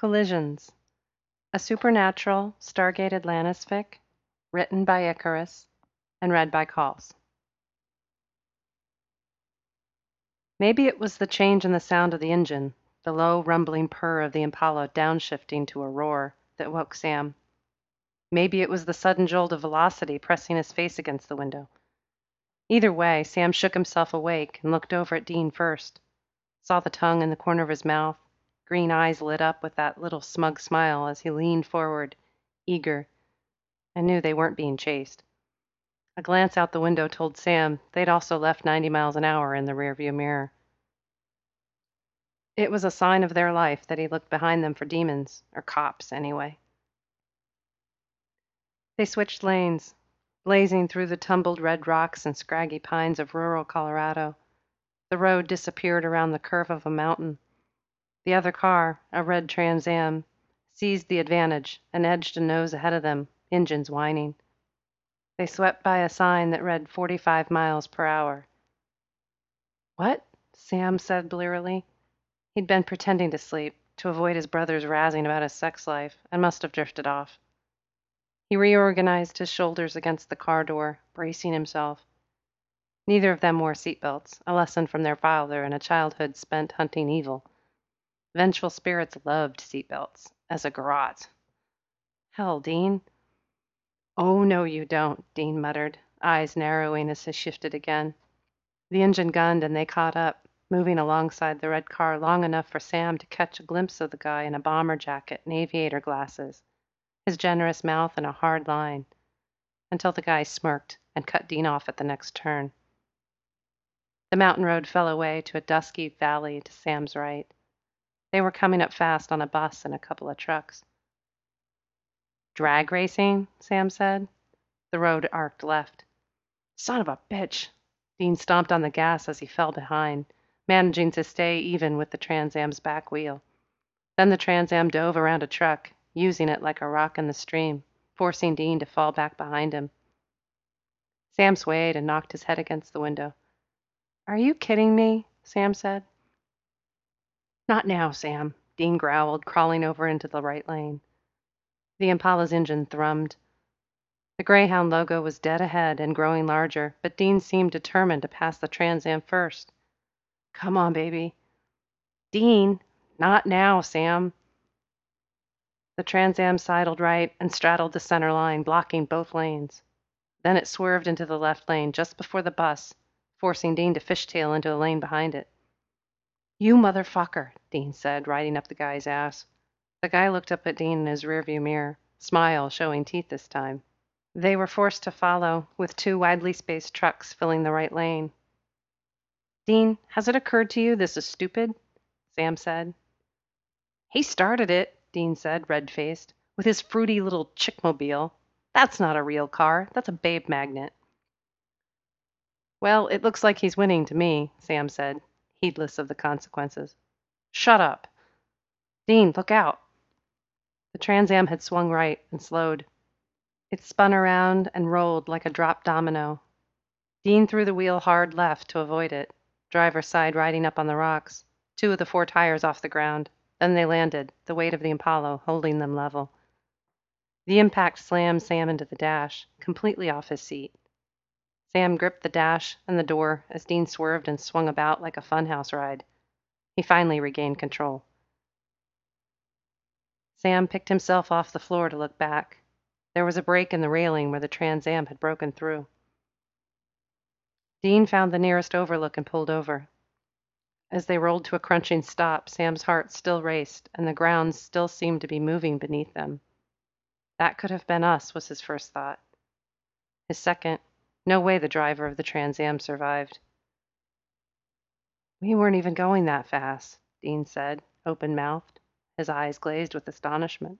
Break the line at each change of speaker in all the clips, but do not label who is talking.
Collisions, a supernatural Stargate Atlantis fic, written by Icarus and read by Calls. Maybe it was the change in the sound of the engine, the low rumbling purr of the Impala downshifting to a roar, that woke Sam. Maybe it was the sudden jolt of velocity pressing his face against the window. Either way, Sam shook himself awake and looked over at Dean first, saw the tongue in the corner of his mouth, green eyes lit up with that little smug smile as he leaned forward, eager, and knew they weren't being chased. A glance out the window told Sam they'd also left 90 miles an hour in the rearview mirror. It was a sign of their life that he looked behind them for demons, or cops anyway. They switched lanes, blazing through the tumbled red rocks and scraggy pines of rural Colorado. The road disappeared around the curve of a mountain. The other car, a red Trans Am, seized the advantage and edged a nose ahead of them, engines whining. They swept by a sign that read 45 miles per hour. "What?" Sam said blearily. He'd been pretending to sleep, to avoid his brother's razzing about his sex life, and must have drifted off. He reorganized his shoulders against the car door, bracing himself. Neither of them wore seatbelts, a lesson from their father in a childhood spent hunting evil. Vengeful spirits loved seatbelts, as a garrote. "Hell, Dean." "Oh, no, you don't," Dean muttered, eyes narrowing as he shifted again. The engine gunned and they caught up, moving alongside the red car long enough for Sam to catch a glimpse of the guy in a bomber jacket and aviator glasses, his generous mouth in a hard line, until the guy smirked and cut Dean off at the next turn. The mountain road fell away to a dusky valley to Sam's right. They were coming up fast on a bus and a couple of trucks. "Drag racing?" Sam said. The road arced left. "Son of a bitch!" Dean stomped on the gas as he fell behind, managing to stay even with the Trans Am's back wheel. Then the Trans Am dove around a truck, using it like a rock in the stream, forcing Dean to fall back behind him. Sam swayed and knocked his head against the window. "Are you kidding me?" Sam said. "Not now, Sam," Dean growled, crawling over into the right lane. The Impala's engine thrummed. The Greyhound logo was dead ahead and growing larger, but Dean seemed determined to pass the Trans Am first. "Come on, baby." "Dean, not now, Sam." The Trans Am sidled right and straddled the center line, blocking both lanes. Then it swerved into the left lane just before the bus, forcing Dean to fishtail into a lane behind it. "You motherfucker," Dean said, riding up the guy's ass. The guy looked up at Dean in his rearview mirror, smile showing teeth this time. They were forced to follow, with two widely spaced trucks filling the right lane. "Dean, has it occurred to you this is stupid?" Sam said. "He started it," Dean said, red-faced, "with his fruity little chickmobile. That's not a real car. That's a babe magnet." "Well, it looks like he's winning to me," Sam said, heedless of the consequences. "Shut up." "Dean, look out." The Trans Am had swung right and slowed. It spun around and rolled like a dropped domino. Dean threw the wheel hard left to avoid it, driver's side riding up on the rocks, two of the four tires off the ground. Then they landed, the weight of the Impala holding them level. The impact slammed Sam into the dash, completely off his seat. Sam gripped the dash and the door as Dean swerved and swung about like a funhouse ride. He finally regained control. Sam picked himself off the floor to look back. There was a break in the railing where the Trans Am had broken through. Dean found the nearest overlook and pulled over. As they rolled to a crunching stop, Sam's heart still raced, and the ground still seemed to be moving beneath them. That could have been us, was his first thought. His second, no way the driver of the Trans Am survived. "We weren't even going that fast," Dean said, open-mouthed, his eyes glazed with astonishment.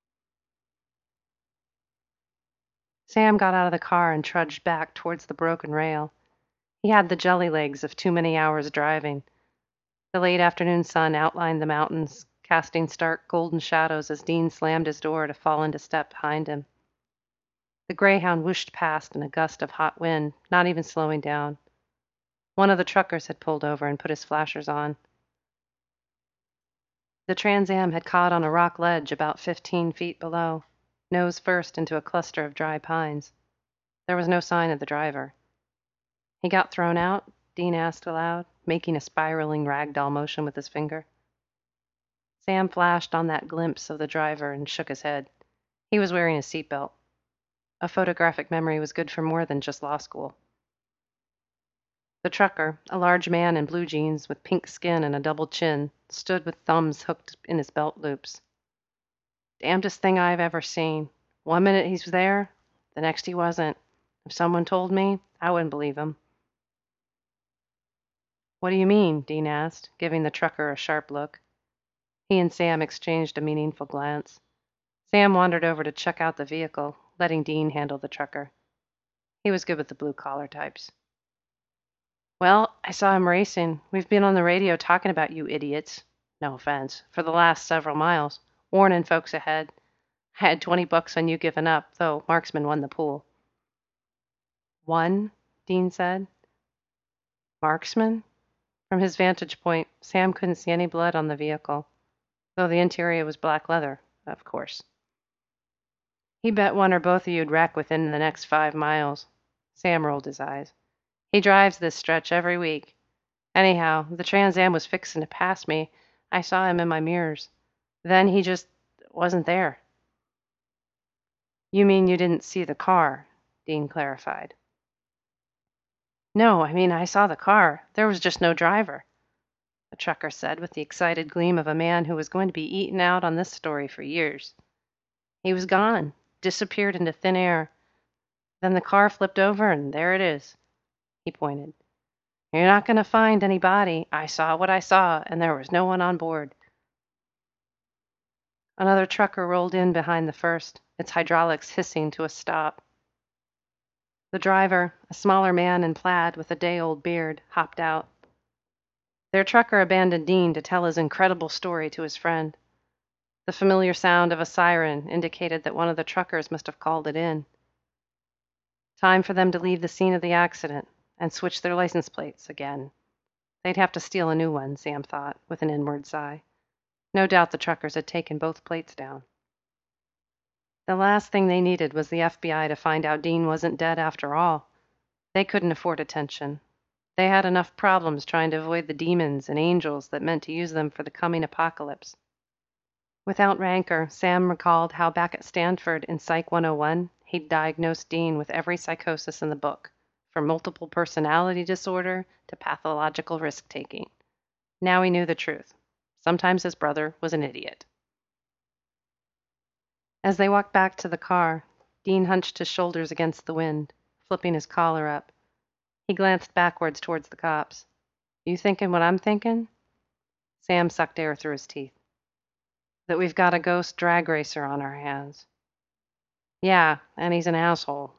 Sam got out of the car and trudged back towards the broken rail. He had the jelly legs of too many hours driving. The late afternoon sun outlined the mountains, casting stark golden shadows as Dean slammed his door to fall into step behind him. The Greyhound whooshed past in a gust of hot wind, not even slowing down. One of the truckers had pulled over and put his flashers on. The Trans Am had caught on a rock ledge about 15 feet below, nose first into a cluster of dry pines. There was no sign of the driver. He got thrown out? Dean asked aloud, making a spiraling ragdoll motion with his finger. Sam flashed on that glimpse of the driver and shook his head. He was wearing a seatbelt. A photographic memory was good for more than just law school. The trucker, a large man in blue jeans with pink skin and a double chin, stood with thumbs hooked in his belt loops. Damnedest thing I've ever seen. 1 minute he's there, the next he wasn't. If someone told me, I wouldn't believe him. What do you mean? Dean asked, giving the trucker a sharp look. He and Sam exchanged a meaningful glance. Sam wandered over to check out the vehicle, letting Dean handle the trucker. He was good with the blue-collar types. Well, I saw him racing. We've been on the radio talking about you idiots. No offense. For the last several miles. Warning folks ahead. I had $20 on you giving up, though Marksman won the pool. Won? Dean said. Marksman? From his vantage point, Sam couldn't see any blood on the vehicle, though the interior was black leather, of course. He bet one or both of you'd wreck within the next 5 miles. Sam rolled his eyes. He drives this stretch every week. Anyhow, the Trans Am was fixing to pass me. I saw him in my mirrors. Then he just wasn't there. You mean you didn't see the car? Dean clarified. No, I mean I saw the car. There was just no driver, the trucker said with the excited gleam of a man who was going to be eaten out on this story for years. He was gone, disappeared into thin air. Then the car flipped over and there it is. He pointed. You're not going to find any body. I saw what I saw, and there was no one on board. Another trucker rolled in behind the first, its hydraulics hissing to a stop. The driver, a smaller man in plaid with a day-old beard, hopped out. Their trucker abandoned Dean to tell his incredible story to his friend. The familiar sound of a siren indicated that one of the truckers must have called it in. Time for them to leave the scene of the accident and switch their license plates again. They'd have to steal a new one, Sam thought, with an inward sigh. No doubt the truckers had taken both plates down. The last thing they needed was the FBI to find out Dean wasn't dead after all. They couldn't afford attention. They had enough problems trying to avoid the demons and angels that meant to use them for the coming apocalypse. Without rancor, Sam recalled how back at Stanford in Psych 101, he'd diagnosed Dean with every psychosis in the book, from multiple personality disorder to pathological risk-taking. Now he knew the truth. Sometimes his brother was an idiot. As they walked back to the car, Dean hunched his shoulders against the wind, flipping his collar up. He glanced backwards towards the cops. You thinking what I'm thinking? Sam sucked air through his teeth. That we've got a ghost drag racer on our hands. Yeah, and he's an asshole.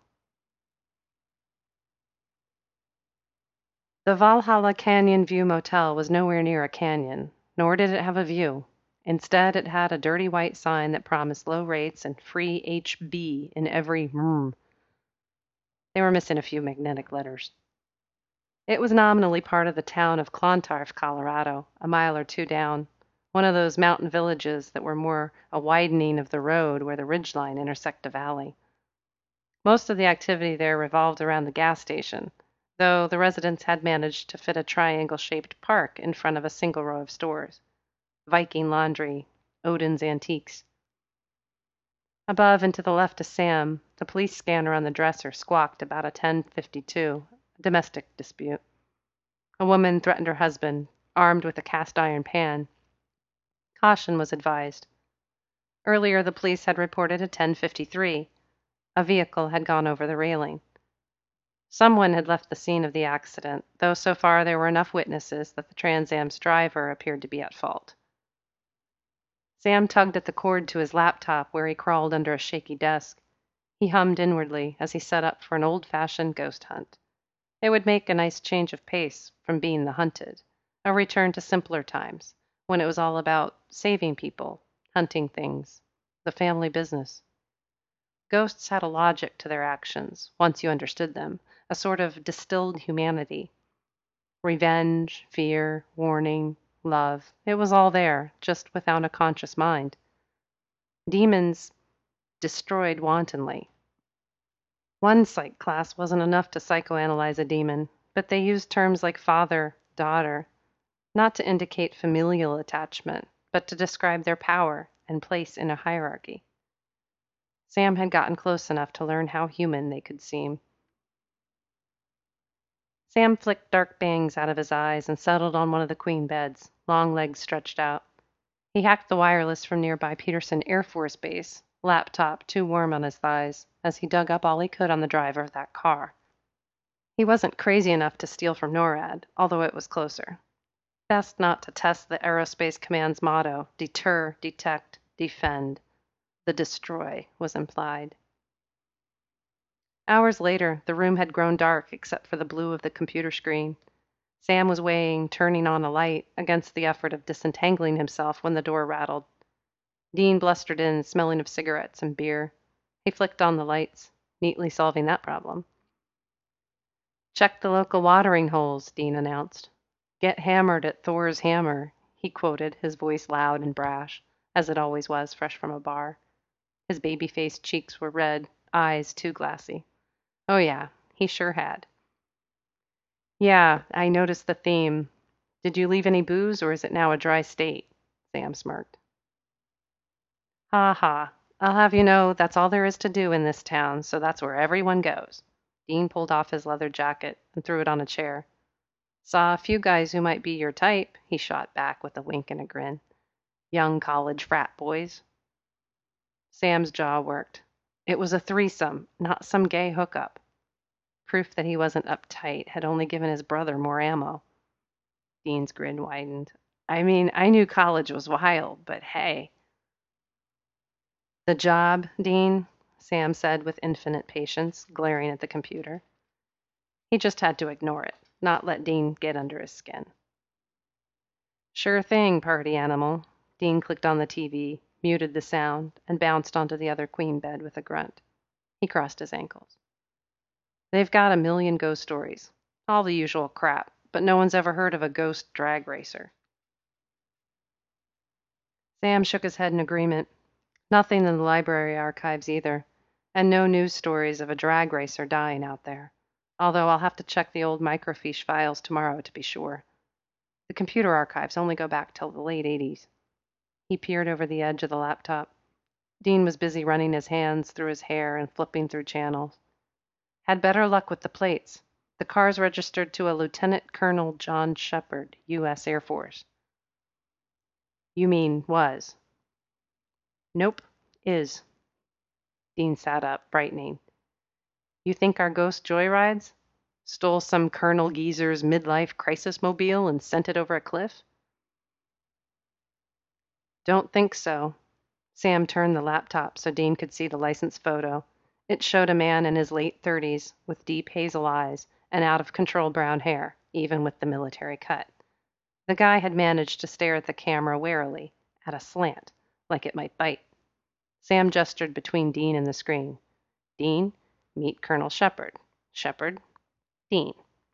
The Valhalla Canyon View Motel was nowhere near a canyon, nor did it have a view. Instead, it had a dirty white sign that promised low rates and free HB in every room. They were missing a few magnetic letters. It was nominally part of the town of Clontarf, Colorado, a mile or two down, one of those mountain villages that were more a widening of the road where the ridgeline intersect a valley. Most of the activity there revolved around the gas station, though the residents had managed to fit a triangle-shaped park in front of a single row of stores. Viking Laundry, Odin's Antiques. Above and to the left of Sam, the police scanner on the dresser squawked about a 1052, a domestic dispute. A woman threatened her husband, armed with a cast-iron pan. Caution was advised. Earlier, the police had reported a 1053. A vehicle had gone over the railing. Someone had left the scene of the accident, though so far there were enough witnesses that the Trans Am's driver appeared to be at fault. Sam tugged at the cord to his laptop where he crawled under a shaky desk. He hummed inwardly as he set up for an old-fashioned ghost hunt. It would make a nice change of pace from being the hunted, a return to simpler times, when it was all about saving people, hunting things, the family business. Ghosts had a logic to their actions, once you understood them, a sort of distilled humanity. Revenge, fear, warning, love. It was all there, just without a conscious mind. Demons destroyed wantonly. One psych class wasn't enough to psychoanalyze a demon, but they used terms like father, daughter, not to indicate familial attachment, but to describe their power and place in a hierarchy. Sam had gotten close enough to learn how human they could seem. Sam flicked dark bangs out of his eyes and settled on one of the queen beds, long legs stretched out. He hacked the wireless from nearby Peterson Air Force Base, laptop too warm on his thighs, as he dug up all he could on the driver of that car. He wasn't crazy enough to steal from NORAD, although it was closer. Best not to test the Aerospace Command's motto, deter, detect, defend. The destroy was implied. Hours later, the room had grown dark except for the blue of the computer screen. Sam was weighing turning on a light against the effort of disentangling himself when the door rattled. Dean blustered in, smelling of cigarettes and beer. He flicked on the lights, neatly solving that problem. "Check the local watering holes," Dean announced. "Get hammered at Thor's Hammer," he quoted, his voice loud and brash, as it always was fresh from a bar. His baby-faced cheeks were red, eyes too glassy. Oh yeah, he sure had. "Yeah, I noticed the theme. Did you leave any booze, or is it now a dry state?" Sam smirked. "Ha ha. I'll have you know that's all there is to do in this town, so that's where everyone goes." Dean pulled off his leather jacket and threw it on a chair. "Saw a few guys who might be your type," he shot back with a wink and a grin. "Young college frat boys." Sam's jaw worked. It was a threesome, not some gay hookup. Proof that he wasn't uptight had only given his brother more ammo. Dean's grin widened. "I mean, I knew college was wild, but hey." "The job, Dean?" Sam said with infinite patience, glaring at the computer. He just had to ignore it, not let Dean get under his skin. "Sure thing, party animal." Dean clicked on the TV, muted the sound, and bounced onto the other queen bed with a grunt. He crossed his ankles. "They've got a million ghost stories. All the usual crap, but no one's ever heard of a ghost drag racer." Sam shook his head in agreement. Nothing in the library archives either, and no news stories of a drag racer dying out there, although I'll have to check the old microfiche files tomorrow to be sure. The computer archives only go back till the late 80s. He peered over the edge of the laptop. Dean was busy running his hands through his hair and flipping through channels. "Had better luck with the plates. The car's registered to a Lieutenant Colonel John Shepard, U.S. Air Force." "You mean was?" "Nope, is." Dean sat up, brightening. "You think our ghost joyrides? Stole some Colonel Geezer's midlife crisis mobile and sent it over a cliff?" "Don't think so." Sam turned the laptop so Dean could see the license photo. It showed a man in his late 30s with deep hazel eyes and out-of-control brown hair, even with the military cut. The guy had managed to stare at the camera warily, at a slant, like it might bite. Sam gestured between Dean and the screen. "Dean, meet Colonel Shepard. Shepard, Dean."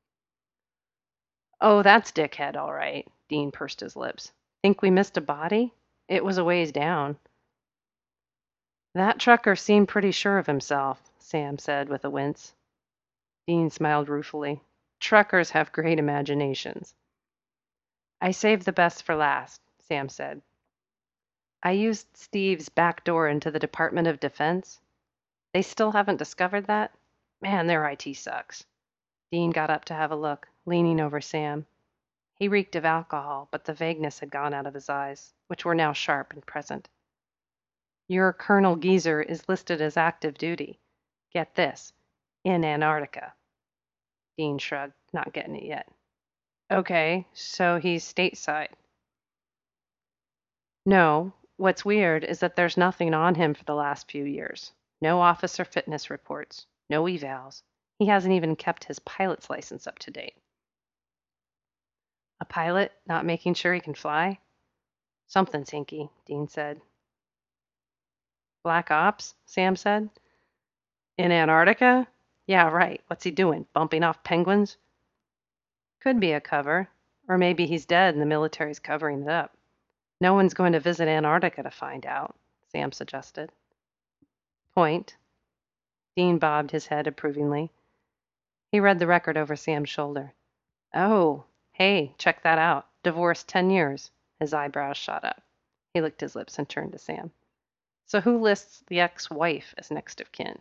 "Oh, that's Dickhead, all right." Dean pursed his lips. "Think we missed a body? It was a ways down." "That trucker seemed pretty sure of himself," Sam said with a wince. Dean smiled ruefully. "Truckers have great imaginations." "I saved the best for last," Sam said. "I used Steve's back door into the Department of Defense. They still haven't discovered that? Man, their IT sucks." Dean got up to have a look, leaning over Sam. He reeked of alcohol, but the vagueness had gone out of his eyes, which were now sharp and present. "Your Colonel Geezer is listed as active duty. Get this, in Antarctica." Dean shrugged, not getting it yet. "Okay, so he's stateside." "No. What's weird is that there's nothing on him for the last few years. No officer fitness reports, no evals. He hasn't even kept his pilot's license up to date." "A pilot not making sure he can fly?" "Something's hinky," Dean said. "Black ops?" Sam said. "In Antarctica? Yeah, right. What's he doing? Bumping off penguins?" "Could be a cover. Or maybe he's dead and the military's covering it up. No one's going to visit Antarctica to find out, Sam suggested. Point. Dean bobbed his head approvingly. He read the record over Sam's shoulder. Oh, hey, check that out. Divorced 10 years. His eyebrows shot up. He licked his lips and turned to Sam. So who lists the ex-wife as next of kin?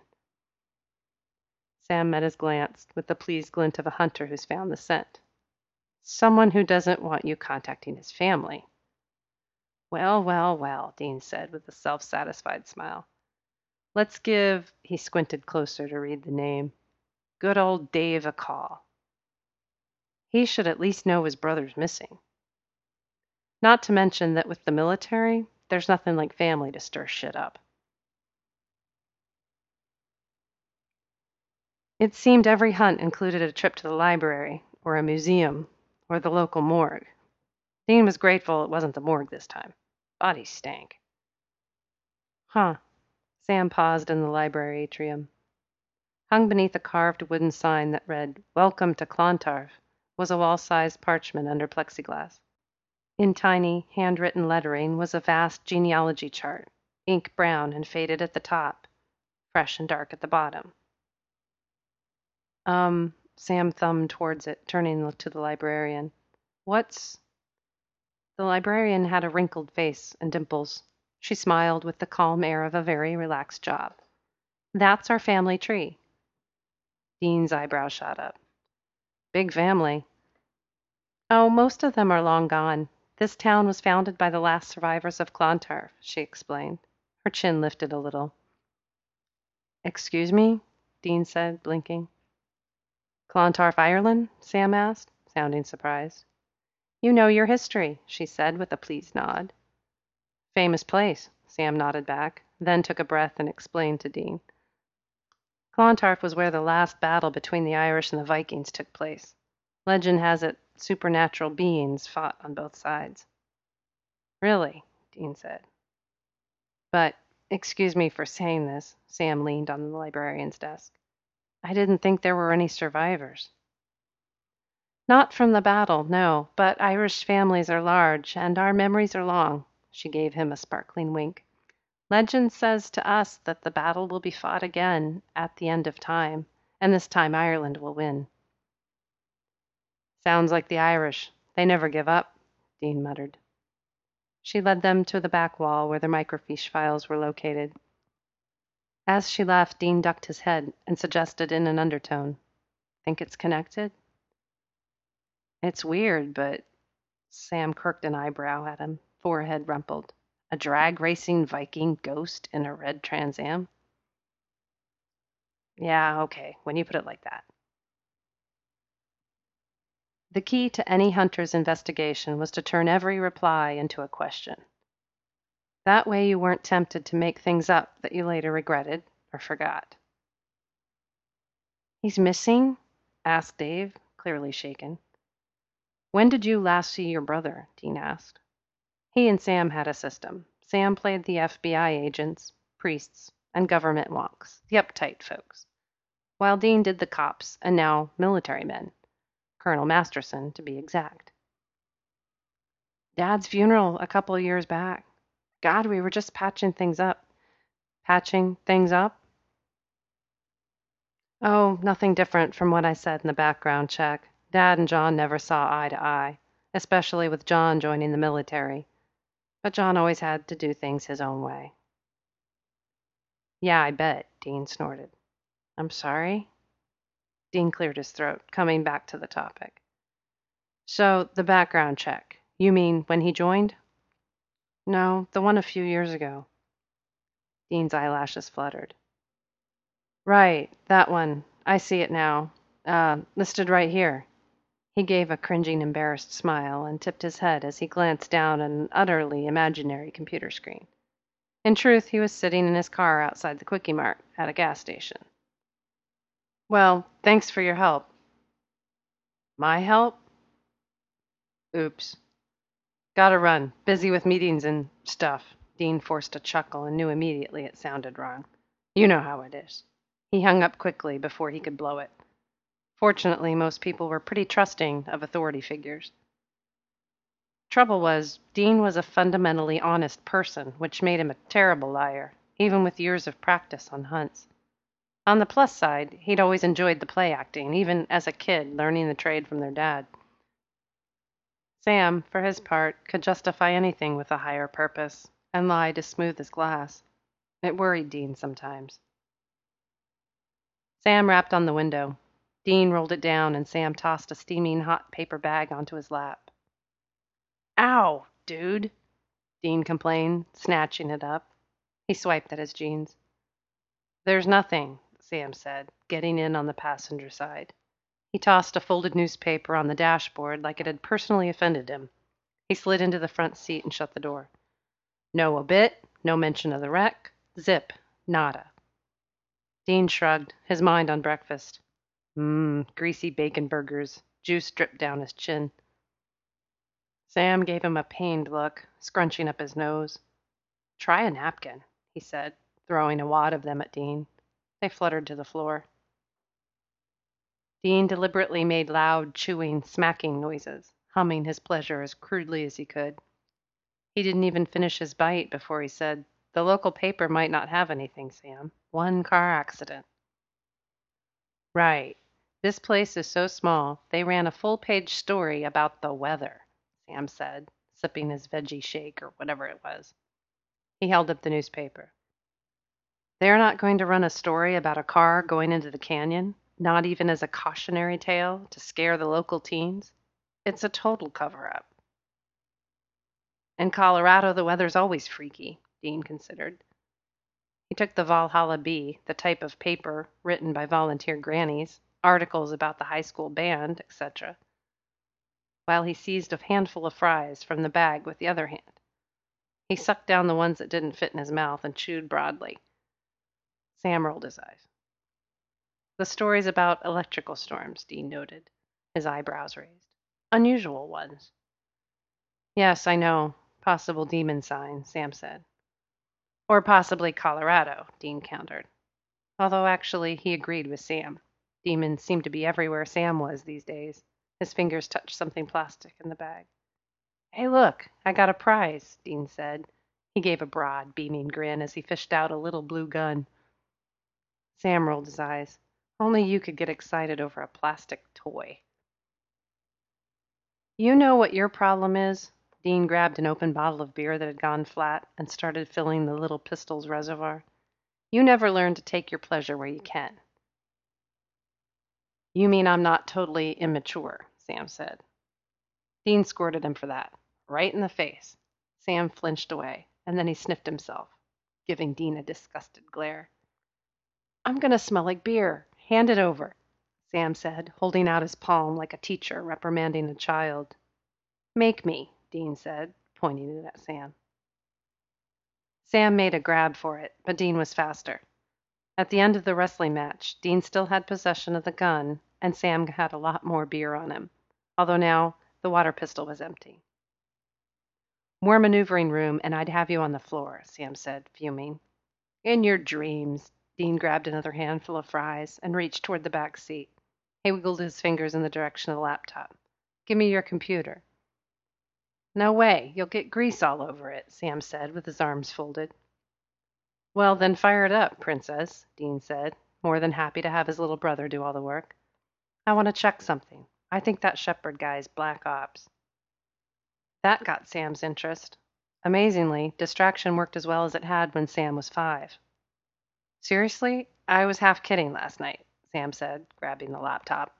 Sam met his glance with the pleased glint of a hunter who's found the scent. Someone who doesn't want you contacting his family. Well, well, well, Dean said with a self-satisfied smile. Let's give, he squinted closer to read the name, good old Dave a call. He should at least know his brother's missing. Not to mention that with the military, there's nothing like family to stir shit up. It seemed every hunt included a trip to the library, or a museum, or the local morgue. Dean was grateful it wasn't the morgue this time. Bodies stank. Huh. Sam paused in the library atrium. Hung beneath a carved wooden sign that read, Welcome to Clontarf, was a wall-sized parchment under plexiglass. In tiny, handwritten lettering was a vast genealogy chart, ink brown and faded at the top, fresh and dark at the bottom. Sam thumbed towards it, turning to the librarian. What's... The librarian had a wrinkled face and dimples. She smiled with the calm air of a very relaxed job. That's our family tree. Dean's eyebrows shot up. Big family. Oh, most of them are long gone. This town was founded by the last survivors of Clontarf, she explained. Her chin lifted a little. Excuse me? Dean said, blinking. Clontarf, Ireland? Sam asked, sounding surprised. You know your history, she said with a pleased nod. Famous place, Sam nodded back, then took a breath and explained to Dean. Clontarf was where the last battle between the Irish and the Vikings took place. Legend has it supernatural beings fought on both sides. Really? Dean said. But, excuse me for saying this, Sam leaned on the librarian's desk. I didn't think there were any survivors. Not from the battle, no, but Irish families are large, and our memories are long. She gave him a sparkling wink. Legend says to us that the battle will be fought again at the end of time, and this time Ireland will win. Sounds like the Irish. They never give up, Dean muttered. She led them to the back wall where the microfiche files were located. As she left, Dean ducked his head and suggested in an undertone, Think it's connected? It's weird, but... Sam quirked an eyebrow at him, forehead rumpled. A drag-racing Viking ghost in a red Trans Am? Yeah, okay, when you put it like that. The key to any hunter's investigation was to turn every reply into a question. That way you weren't tempted to make things up that you later regretted or forgot. He's missing? Asked Dave, clearly shaken. When did you last see your brother? Dean asked. He and Sam had a system. Sam played the FBI agents, priests, and government wonks, the uptight folks, while Dean did the cops and now military men, Colonel Masterson to be exact. Dad's funeral a couple of years back. God, we were just patching things up. Patching things up? Oh, nothing different from what I said in the background check. Dad and John never saw eye to eye, especially with John joining the military. But John always had to do things his own way. Yeah, I bet, Dean snorted. I'm sorry? Dean cleared his throat, coming back to the topic. So, the background check. You mean when he joined? No, the one a few years ago. Dean's eyelashes fluttered. Right, that one. I see it now. Listed right here. He gave a cringing, embarrassed smile and tipped his head as he glanced down at an utterly imaginary computer screen. In truth, he was sitting in his car outside the Quickie Mart at a gas station. Well, thanks for your help. My help? Oops. Gotta run. Busy with meetings and stuff. Dean forced a chuckle and knew immediately it sounded wrong. You know how it is. He hung up quickly before he could blow it. Fortunately, most people were pretty trusting of authority figures. Trouble was, Dean was a fundamentally honest person, which made him a terrible liar, even with years of practice on hunts. On the plus side, he'd always enjoyed the play acting, even as a kid learning the trade from their dad. Sam, for his part, could justify anything with a higher purpose, and lied as smooth as glass. It worried Dean sometimes. Sam rapped on the window. Dean rolled it down, and Sam tossed a steaming hot paper bag onto his lap. Ow, dude, Dean complained, snatching it up. He swiped at his jeans. There's nothing, Sam said, getting in on the passenger side. He tossed a folded newspaper on the dashboard like it had personally offended him. He slid into the front seat and shut the door. No obit, no mention of the wreck, zip, nada. Dean shrugged, his mind on breakfast. Greasy bacon burgers. Juice dripped down his chin. Sam gave him a pained look, scrunching up his nose. Try a napkin, he said, throwing a wad of them at Dean. They fluttered to the floor. Dean deliberately made loud, chewing, smacking noises, humming his pleasure as crudely as he could. He didn't even finish his bite before he said, The local paper might not have anything, Sam. One car accident. Right. This place is so small, they ran a full-page story about the weather, Sam said, sipping his veggie shake or whatever it was. He held up the newspaper. They're not going to run a story about a car going into the canyon, not even as a cautionary tale to scare the local teens. It's a total cover-up. In Colorado, the weather's always freaky, Dean considered. He took the Valhalla Bee, the type of paper written by volunteer grannies, articles about the high school band, etc., while he seized a handful of fries from the bag with the other hand. He sucked down the ones that didn't fit in his mouth and chewed broadly. Sam rolled his eyes. The stories about electrical storms, Dean noted, his eyebrows raised. Unusual ones. Yes, I know. Possible demon sign, Sam said. Or possibly Colorado, Dean countered. Although actually he agreed with Sam. Demons seemed to be everywhere Sam was these days. His fingers touched something plastic in the bag. Hey, look, I got a prize, Dean said. He gave a broad, beaming grin as he fished out a little blue gun. Sam rolled his eyes. Only you could get excited over a plastic toy. You know what your problem is? Dean grabbed an open bottle of beer that had gone flat and started filling the little pistol's reservoir. You never learn to take your pleasure where you can. You mean I'm not totally immature, Sam said. Dean squirted him for that, right in the face. Sam flinched away, and then he sniffed himself, giving Dean a disgusted glare. I'm going to smell like beer. Hand it over, Sam said, holding out his palm like a teacher reprimanding a child. Make me, Dean said, pointing it at Sam. Sam made a grab for it, but Dean was faster. At the end of the wrestling match, Dean still had possession of the gun, and Sam had a lot more beer on him, although now the water pistol was empty. More maneuvering room, and I'd have you on the floor, Sam said, fuming. In your dreams. Dean grabbed another handful of fries and reached toward the back seat. He wiggled his fingers in the direction of the laptop. Give me your computer. No way. You'll get grease all over it, Sam said with his arms folded. Well, then fire it up, Princess, Dean said, more than happy to have his little brother do all the work. I want to check something. I think that Shepard guy's black ops. That got Sam's interest. Amazingly, distraction worked as well as it had when Sam was 5. Seriously? I was half kidding last night, Sam said, grabbing the laptop.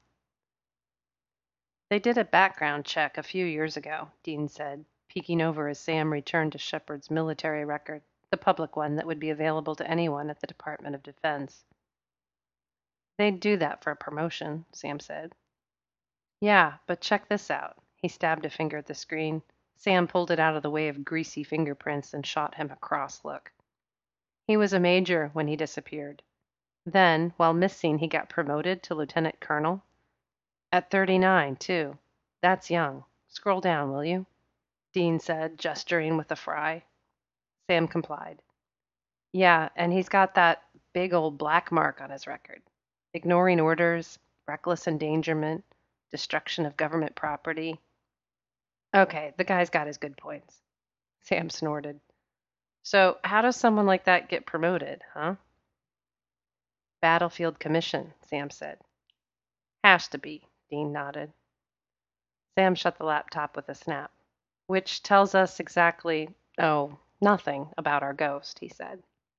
They did a background check a few years ago, Dean said, peeking over as Sam returned to Shepard's military record, the public one that would be available to anyone at the Department of Defense. They'd do that for a promotion, Sam said. Yeah, but check this out. He stabbed a finger at the screen. Sam pulled it out of the way of greasy fingerprints and shot him a cross look. He was a major when he disappeared. Then, while missing, he got promoted to lieutenant colonel. At 39, too. That's young. Scroll down, will you? Dean said, gesturing with a fry. Sam complied. Yeah, and he's got that big old black mark on his record. Ignoring orders, reckless endangerment, destruction of government property. Okay, the guy's got his good points. Sam snorted. So, how does someone like that get promoted, huh? Battlefield commission, Sam said. Has to be, Dean nodded. Sam shut the laptop with a snap. Which tells us exactly, oh, nothing about our ghost, he said.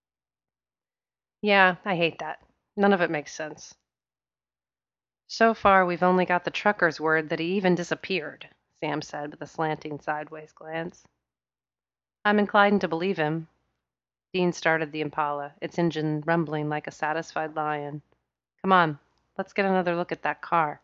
Yeah, I hate that. None of it makes sense. So far, we've only got the trucker's word that he even disappeared, Sam said with a slanting sideways glance. I'm inclined to believe him. Dean started the Impala, its engine rumbling like a satisfied lion. Come on, let's get another look at that car.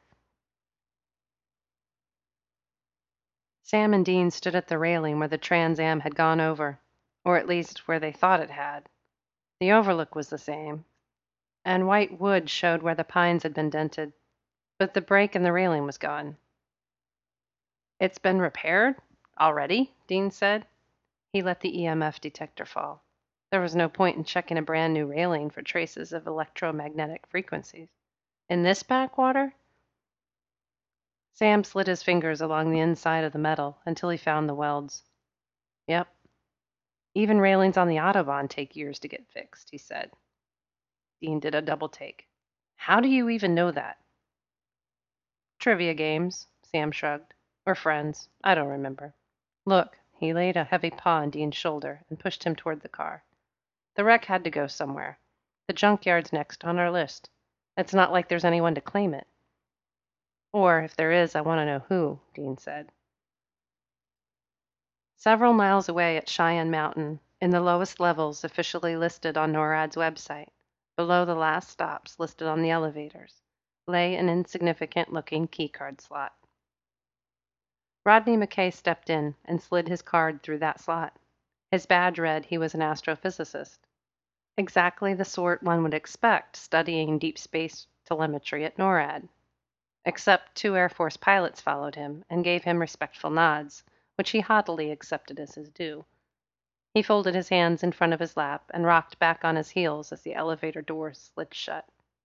Sam and Dean stood at the railing where the Trans Am had gone over, or at least where they thought it had. The overlook was the same, and white wood showed where the pines had been dented, but the break in the railing was gone. It's been repaired? Already? Dean said. He let the EMF detector fall. There was no point in checking a brand new railing for traces of electromagnetic frequencies. In this backwater? Sam slid his fingers along the inside of the metal until he found the welds. Yep. Even railings on the Autobahn take years to get fixed, he said. Dean did a double take. How do you even know that? Trivia games, Sam shrugged. Or friends. I don't remember. Look, he laid a heavy paw on Dean's shoulder and pushed him toward the car. The wreck had to go somewhere. The junkyard's next on our list. It's not like there's anyone to claim it. Or, if there is, I want to know who, Dean said. Several miles away at Cheyenne Mountain, in the lowest levels officially listed on NORAD's website, below the last stops listed on the elevators, lay an insignificant-looking keycard slot. Rodney McKay stepped in and slid his card through that slot. His badge read he was an astrophysicist. Exactly the sort one would expect studying deep space telemetry at NORAD. Except 2 Air Force pilots followed him and gave him respectful nods, which he haughtily accepted as his due. He folded his hands in front of his lap and rocked back on his heels as the elevator doors slid shut.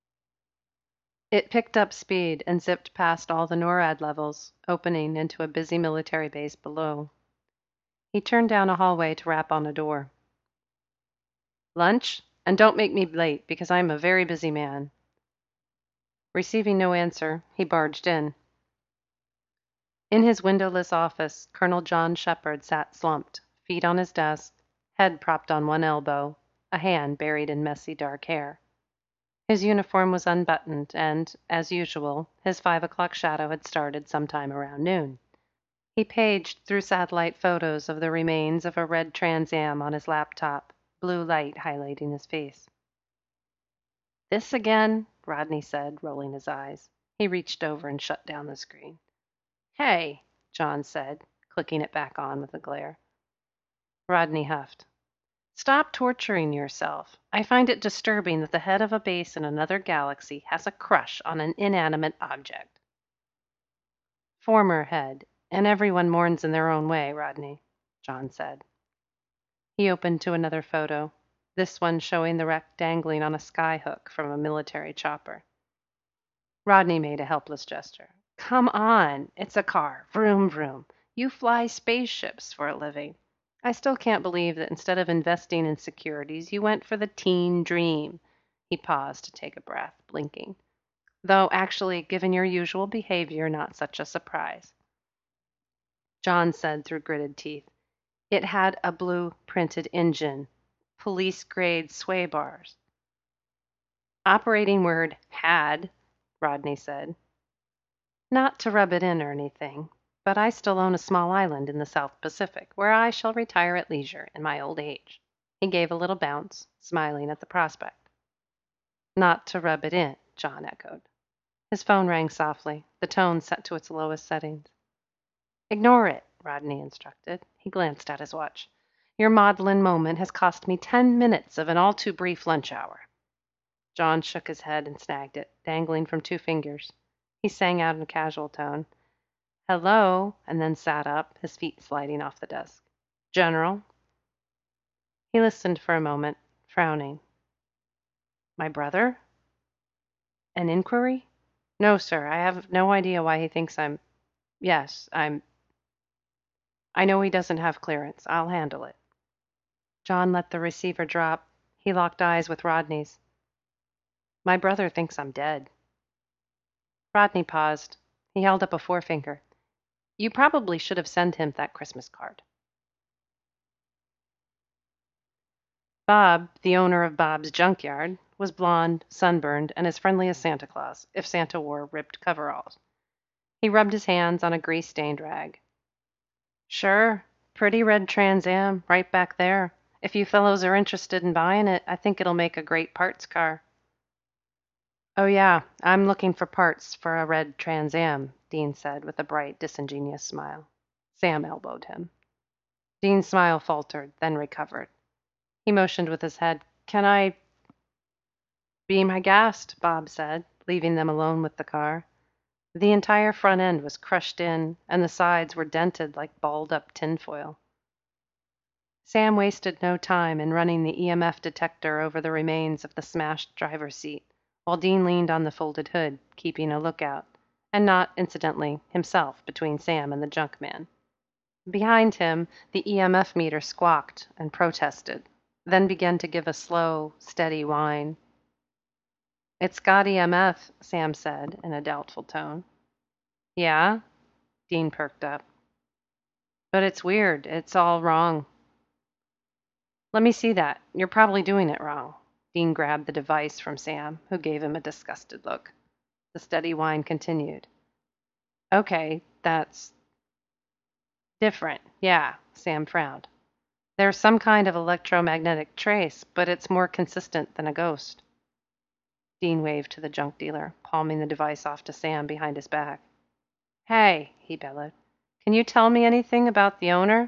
It picked up speed and zipped past all the NORAD levels, opening into a busy military base below. He turned down a hallway to rap on a door. Lunch? And don't make me late, because I'm a very busy man. Receiving no answer, he barged in. In his windowless office, Colonel John Shepard sat slumped, feet on his desk, head propped on one elbow, a hand buried in messy dark hair. His uniform was unbuttoned, and, as usual, his 5 o'clock shadow had started sometime around noon. He paged through satellite photos of the remains of a red Trans Am on his laptop, blue light highlighting his face. This again? Rodney said, rolling his eyes. He reached over and shut down the screen. Hey, John said, clicking it back on with a glare. Rodney huffed. Stop torturing yourself. I find it disturbing that the head of a base in another galaxy has a crush on an inanimate object. Former head, and everyone mourns in their own way, Rodney, John said. He opened to another photo, this one showing the wreck dangling on a skyhook from a military chopper. Rodney made a helpless gesture. Come on, it's a car. Vroom, vroom. You fly spaceships for a living. I still can't believe that instead of investing in securities, you went for the teen dream. He paused to take a breath, blinking. Though actually, given your usual behavior, not such a surprise. John said through gritted teeth. It had a blue printed engine, police-grade sway bars. Operating word had, Rodney said. Not to rub it in or anything, but I still own a small island in the South Pacific, where I shall retire at leisure in my old age. He gave a little bounce, smiling at the prospect. Not to rub it in, John echoed. His phone rang softly, the tone set to its lowest settings. Ignore it, Rodney instructed. He glanced at his watch. Your maudlin moment has cost me 10 minutes of an all too brief lunch hour. John shook his head and snagged it, dangling from 2 fingers. He sang out in a casual tone. Hello, and then sat up, his feet sliding off the desk. General? He listened for a moment, frowning. My brother? An inquiry? No, sir, I have no idea why he thinks I'm... Yes, I'm... I know he doesn't have clearance. I'll handle it. John let the receiver drop. He locked eyes with Rodney's. My brother thinks I'm dead. Rodney paused. He held up a forefinger. You probably should have sent him that Christmas card. Bob, the owner of Bob's Junkyard, was blond, sunburned, and as friendly as Santa Claus, if Santa wore ripped coveralls. He rubbed his hands on a grease-stained rag. Sure, pretty red Trans Am, right back there. If you fellows are interested in buying it, I think it'll make a great parts car. Oh, yeah, I'm looking for parts for a red Trans Am, Dean said with a bright, disingenuous smile. Sam elbowed him. Dean's smile faltered, then recovered. He motioned with his head. Can I be my guest? Bob said, leaving them alone with the car. The entire front end was crushed in, and the sides were dented like balled-up tinfoil. Sam wasted no time in running the EMF detector over the remains of the smashed driver's seat, while Dean leaned on the folded hood, keeping a lookout, and not, incidentally, himself between Sam and the junk man. Behind him, the EMF meter squawked and protested, then began to give a slow, steady whine. It's got EMF, Sam said in a doubtful tone. Yeah? Dean perked up. But it's weird. It's all wrong. Let me see that. You're probably doing it wrong. Dean grabbed the device from Sam, who gave him a disgusted look. The steady whine continued. Okay, that's different. Yeah, Sam frowned. There's some kind of electromagnetic trace, but it's more consistent than a ghost. Dean waved to the junk dealer, palming the device off to Sam behind his back. Hey, he bellowed. Can you tell me anything about the owner?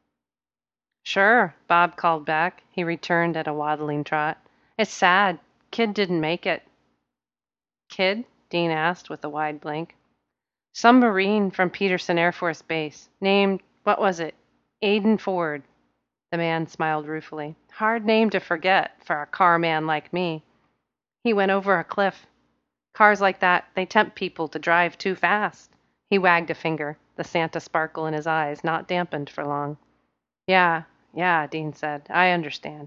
Sure, Bob called back. He returned at a waddling trot. It's sad. Kid didn't make it. Kid? Dean asked with a wide blink. Some Marine from Peterson Air Force Base, named, what was it? Aiden Ford. The man smiled ruefully. Hard name to forget for a car man like me. He went over a cliff. Cars like that, they tempt people to drive too fast. He wagged a finger, the Santa sparkle in his eyes not dampened for long. Yeah, Dean said. I understand.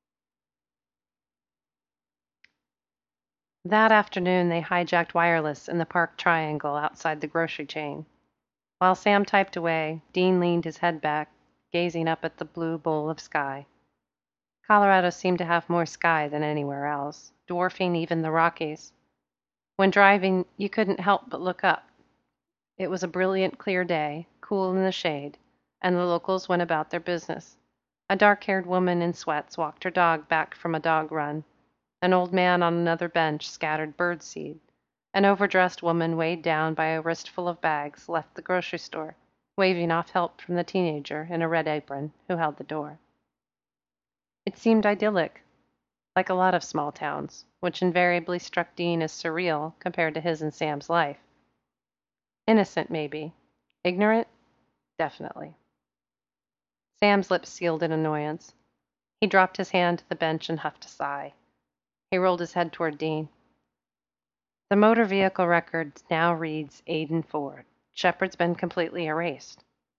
That afternoon, they hijacked wireless in the Park Triangle outside the grocery chain. While Sam typed away, Dean leaned his head back, gazing up at the blue bowl of sky. Colorado seemed to have more sky than anywhere else, dwarfing even the Rockies. When driving, you couldn't help but look up. It was a brilliant, clear day, cool in the shade, and the locals went about their business. A dark-haired woman in sweats walked her dog back from a dog run. An old man on another bench scattered birdseed. An overdressed woman weighed down by a wristful of bags left the grocery store, waving off help from the teenager in a red apron who held the door. It seemed idyllic, like a lot of small towns, which invariably struck Dean as surreal compared to his and Sam's life. Innocent, maybe. Ignorant? Definitely. Sam's lips sealed in annoyance. He dropped his hand to the bench and huffed a sigh. He rolled his head toward Dean. The motor vehicle record now reads Aiden Ford. Shepard's been completely erased.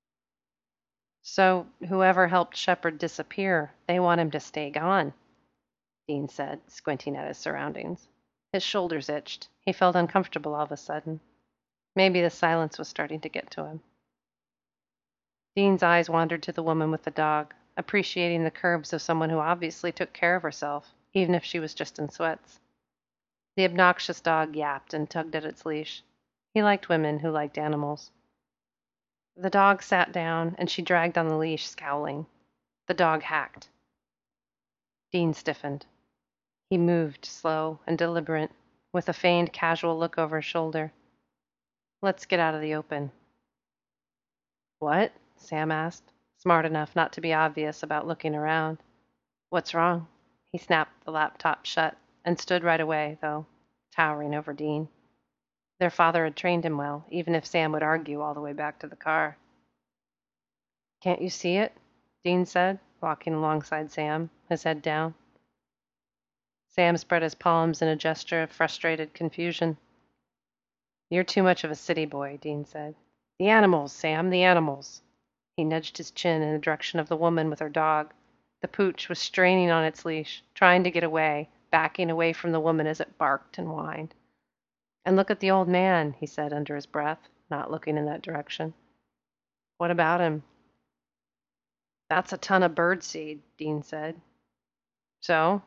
So whoever helped Shepard disappear, they want him to stay gone, Dean said, squinting at his surroundings. His shoulders itched. He felt uncomfortable all of a sudden. Maybe the silence was starting to get to him. Dean's eyes wandered to the woman with the dog, appreciating the curves of someone who obviously took care of herself, even if she was just in sweats. The obnoxious dog yapped and tugged at its leash. He liked women who liked animals. The dog sat down, and she dragged on the leash, scowling. The dog hacked. Dean stiffened. He moved, slow and deliberate, with a feigned casual look over his shoulder. Let's get out of the open. What? Sam asked, smart enough not to be obvious about looking around. What's wrong? He snapped the laptop shut and stood right away, though, towering over Dean. Their father had trained him well, even if Sam would argue all the way back to the car. Can't you see it? Dean said, walking alongside Sam, his head down. Sam spread his palms in a gesture of frustrated confusion. You're too much of a city boy, Dean said. The animals, Sam, the animals. He nudged his chin in the direction of the woman with her dog. The pooch was straining on its leash, trying to get away, backing away from the woman as it barked and whined. "And look at the old man," he said under his breath, not looking in that direction. "What about him?" "That's a ton of bird seed," Dean said. "So?"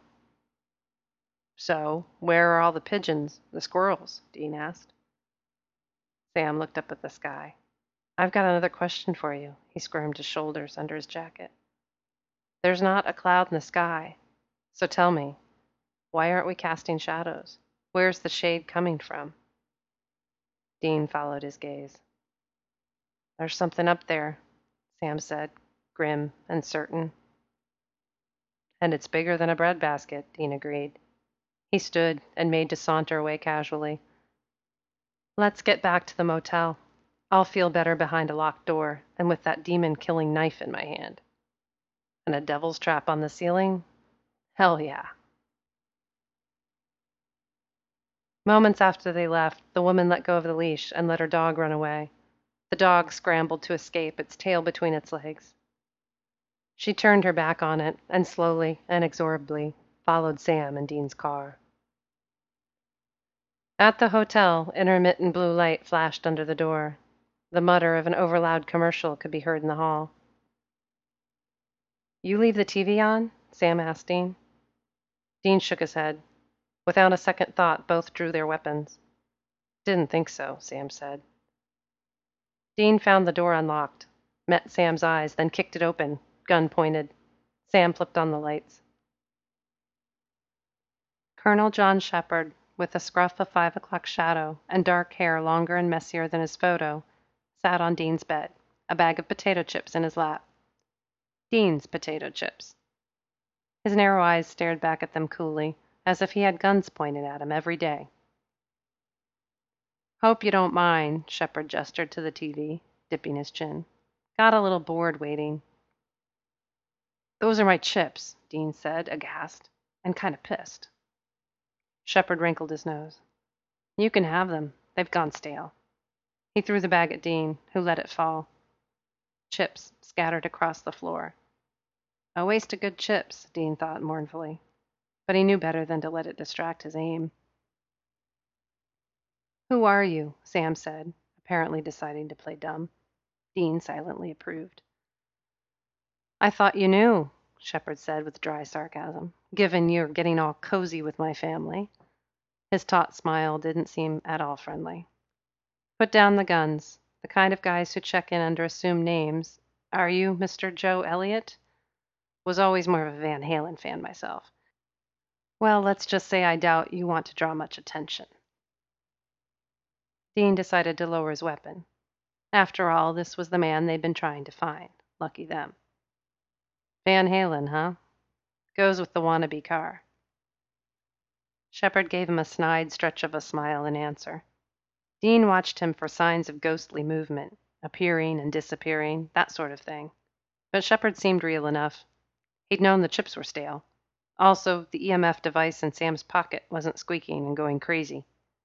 "So, where are all the pigeons, the squirrels?" Dean asked. Sam looked up at the sky. "I've got another question for you." He squirmed his shoulders under his jacket. "There's not a cloud in the sky. So tell me, why aren't we casting shadows? Where's the shade coming from?" Dean followed his gaze. "There's something up there," Sam said, grim and certain. "And it's bigger than a breadbasket," Dean agreed. He stood and made to saunter away casually. "Let's get back to the motel. I'll feel better behind a locked door and with that demon-killing knife in my hand. And a devil's trap on the ceiling? Hell yeah." Moments after they left, the woman let go of the leash and let her dog run away. The dog scrambled to escape, its tail between its legs. She turned her back on it and slowly, inexorably, followed Sam and Dean's car. At the hotel, intermittent blue light flashed under the door. The mutter of an overloud commercial could be heard in the hall. "You leave the TV on?" Sam asked Dean. Dean shook his head. Without a second thought, both drew their weapons. "Didn't think so," Sam said. Dean found the door unlocked, met Sam's eyes, then kicked it open, gun pointed. Sam flipped on the lights. Colonel John Shepard, with a scruff of 5 o'clock shadow and dark hair longer and messier than his photo, sat on Dean's bed, a bag of potato chips in his lap. Dean's potato chips. His narrow eyes stared back at them coolly, as if he had guns pointed at him every day. "Hope you don't mind," Shepard gestured to the TV, dipping his chin. "Got a little bored waiting." "Those are my chips," Dean said, aghast, and kind of pissed. Shepard wrinkled his nose. "You can have them. They've gone stale." He threw the bag at Dean, who let it fall. Chips scattered across the floor. A waste of good chips, Dean thought mournfully, but he knew better than to let it distract his aim. "Who are you?" Sam said, apparently deciding to play dumb. Dean silently approved. "I thought you knew," Shepard said with dry sarcasm, "given you're getting all cozy with my family." His taut smile didn't seem at all friendly. "Put down the guns. The kind of guys who check in under assumed names. Are you Mr. Joe Elliott? Was always more of a Van Halen fan myself. Well, let's just say I doubt you want to draw much attention." Dean decided to lower his weapon. After all, this was the man they'd been trying to find. Lucky them. "Van Halen, huh? Goes with the wannabe car." Shepard gave him a snide stretch of a smile in answer. Dean watched him for signs of ghostly movement, appearing and disappearing, that sort of thing. But Shepard seemed real enough. He'd known the chips were stale. Also, the EMF device in Sam's pocket wasn't squeaking and going crazy.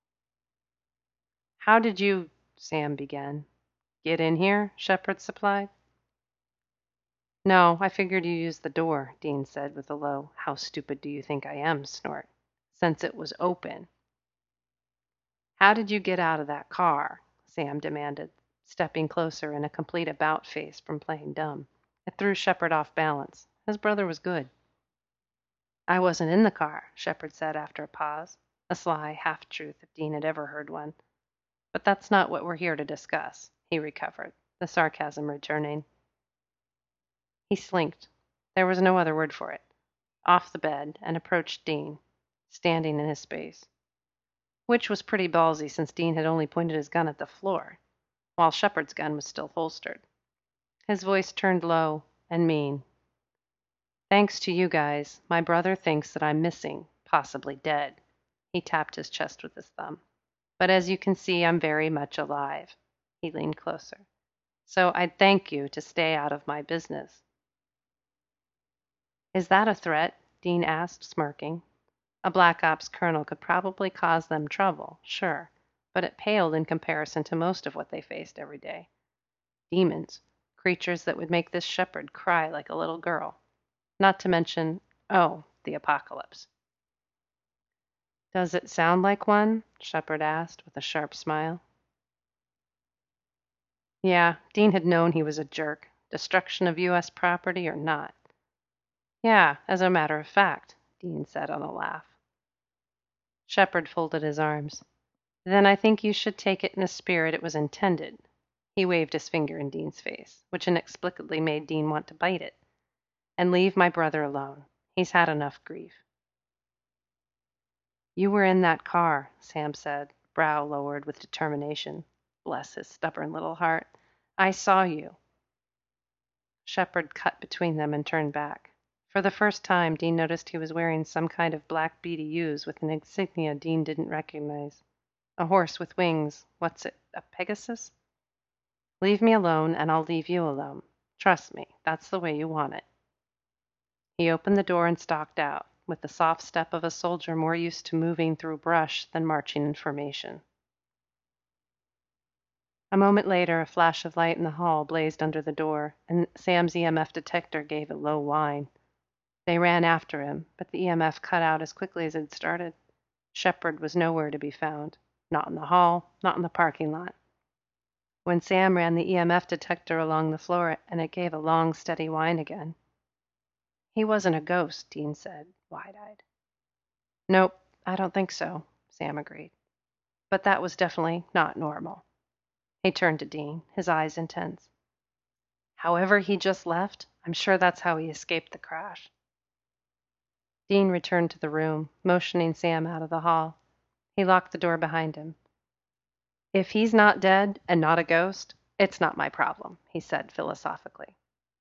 "How did you," Sam began. "Get in here?" Shepard supplied. "No, I figured you used the door," Dean said with a low, "how stupid do you think I am?" snort. "Since it was open." "How did you get out of that car?" Sam demanded, stepping closer in a complete about face from playing dumb. It threw Shepard off balance. His brother was good. "I wasn't in the car," Shepard said after a pause, a sly half-truth if Dean had ever heard one. "But that's not what we're here to discuss," he recovered, the sarcasm returning. He slinked, there was no other word for it, off the bed and approached Dean, standing in his space. Which was pretty ballsy since Dean had only pointed his gun at the floor, while Shepard's gun was still holstered. His voice turned low and mean. "Thanks to you guys, my brother thinks that I'm missing, possibly dead." He tapped his chest with his thumb. "But as you can see, I'm very much alive." He leaned closer. "So I'd thank you to stay out of my business." "Is that a threat?" Dean asked, smirking. A Black Ops colonel could probably cause them trouble, sure, but it paled in comparison to most of what they faced every day. Demons, creatures that would make this shepherd cry like a little girl. Not to mention, the apocalypse. Does it sound like one? Shepherd asked with a sharp smile. Yeah, Dean had known he was a jerk, destruction of U.S. property or not. Yeah, as a matter of fact, Dean said on a laugh. Shepherd folded his arms. Then I think you should take it in the spirit it was intended. He waved his finger in Dean's face, which inexplicably made Dean want to bite it. And leave my brother alone. He's had enough grief. You were in that car, Sam said, brow lowered with determination. Bless his stubborn little heart. I saw you. Shepherd cut between them and turned back. For the first time, Dean noticed he was wearing some kind of black BDUs with an insignia Dean didn't recognize. A horse with wings. What's it, a Pegasus? Leave me alone, and I'll leave you alone. Trust me, that's the way you want it. He opened the door and stalked out, with the soft step of a soldier more used to moving through brush than marching in formation. A moment later, a flash of light in the hall blazed under the door, and Sam's EMF detector gave a low whine. They ran after him, but the EMF cut out as quickly as it started. Shepherd was nowhere to be found. Not in the hall, not in the parking lot. When Sam ran the EMF detector along the floor, and it gave a long, steady whine again. He wasn't a ghost, Dean said, wide-eyed. Nope, I don't think so, Sam agreed. But that was definitely not normal. He turned to Dean, his eyes intense. However he just left, I'm sure that's how he escaped the crash. Dean returned to the room, motioning Sam out of the hall. He locked the door behind him. If he's not dead and not a ghost, it's not my problem, he said philosophically.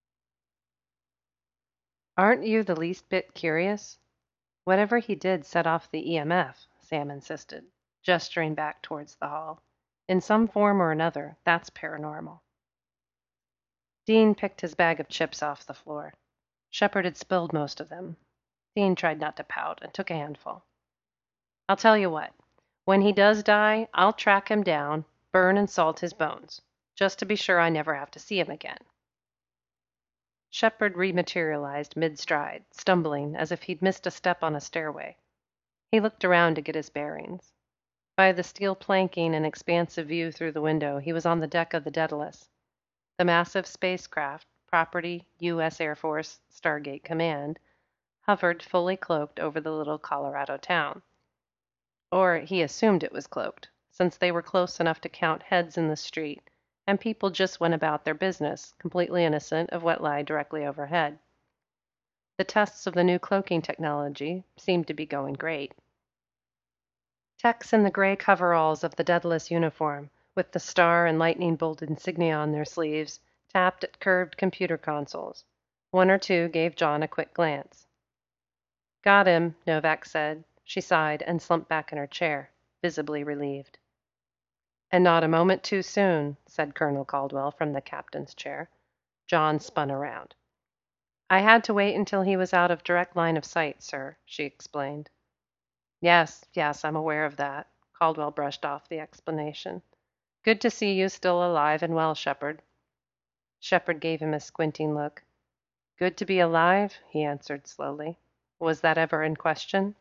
Aren't you the least bit curious? Whatever he did set off the EMF, Sam insisted, gesturing back towards the hall. In some form or another, that's paranormal. Dean picked his bag of chips off the floor. Shepherd had spilled most of them. Dean tried not to pout and took a handful. I'll tell you what. When he does die, I'll track him down, burn and salt his bones, just to be sure I never have to see him again. Shepherd rematerialized mid-stride, stumbling as if he'd missed a step on a stairway. He looked around to get his bearings. By the steel planking and expansive view through the window, he was on the deck of the Daedalus. The massive spacecraft, property U.S. Air Force Stargate Command, hovered fully cloaked over the little Colorado town. Or he assumed it was cloaked, since they were close enough to count heads in the street, and people just went about their business, completely innocent of what lay directly overhead. The tests of the new cloaking technology seemed to be going great. Techs in the gray coveralls of the Daedalus uniform, with the star and lightning bolt insignia on their sleeves, tapped at curved computer consoles. One or two gave John a quick glance. Got him, Novak said. She sighed and slumped back in her chair, visibly relieved. And not a moment too soon, said Colonel Caldwell from the captain's chair. John spun around. I had to wait until he was out of direct line of sight, sir, she explained. Yes, I'm aware of that. Caldwell brushed off the explanation. Good to see you still alive and well, Shepherd. Shepherd gave him a squinting look. Good to be alive, he answered slowly. Was that ever in question?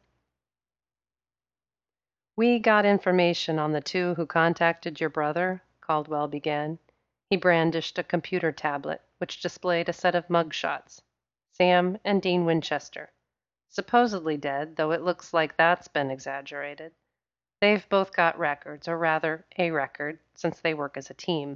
We got information on the two who contacted your brother, Caldwell began. He brandished a computer tablet, which displayed a set of mugshots. Sam and Dean Winchester. Supposedly dead, though it looks like that's been exaggerated. They've both got records, or rather, a record, since they work as a team.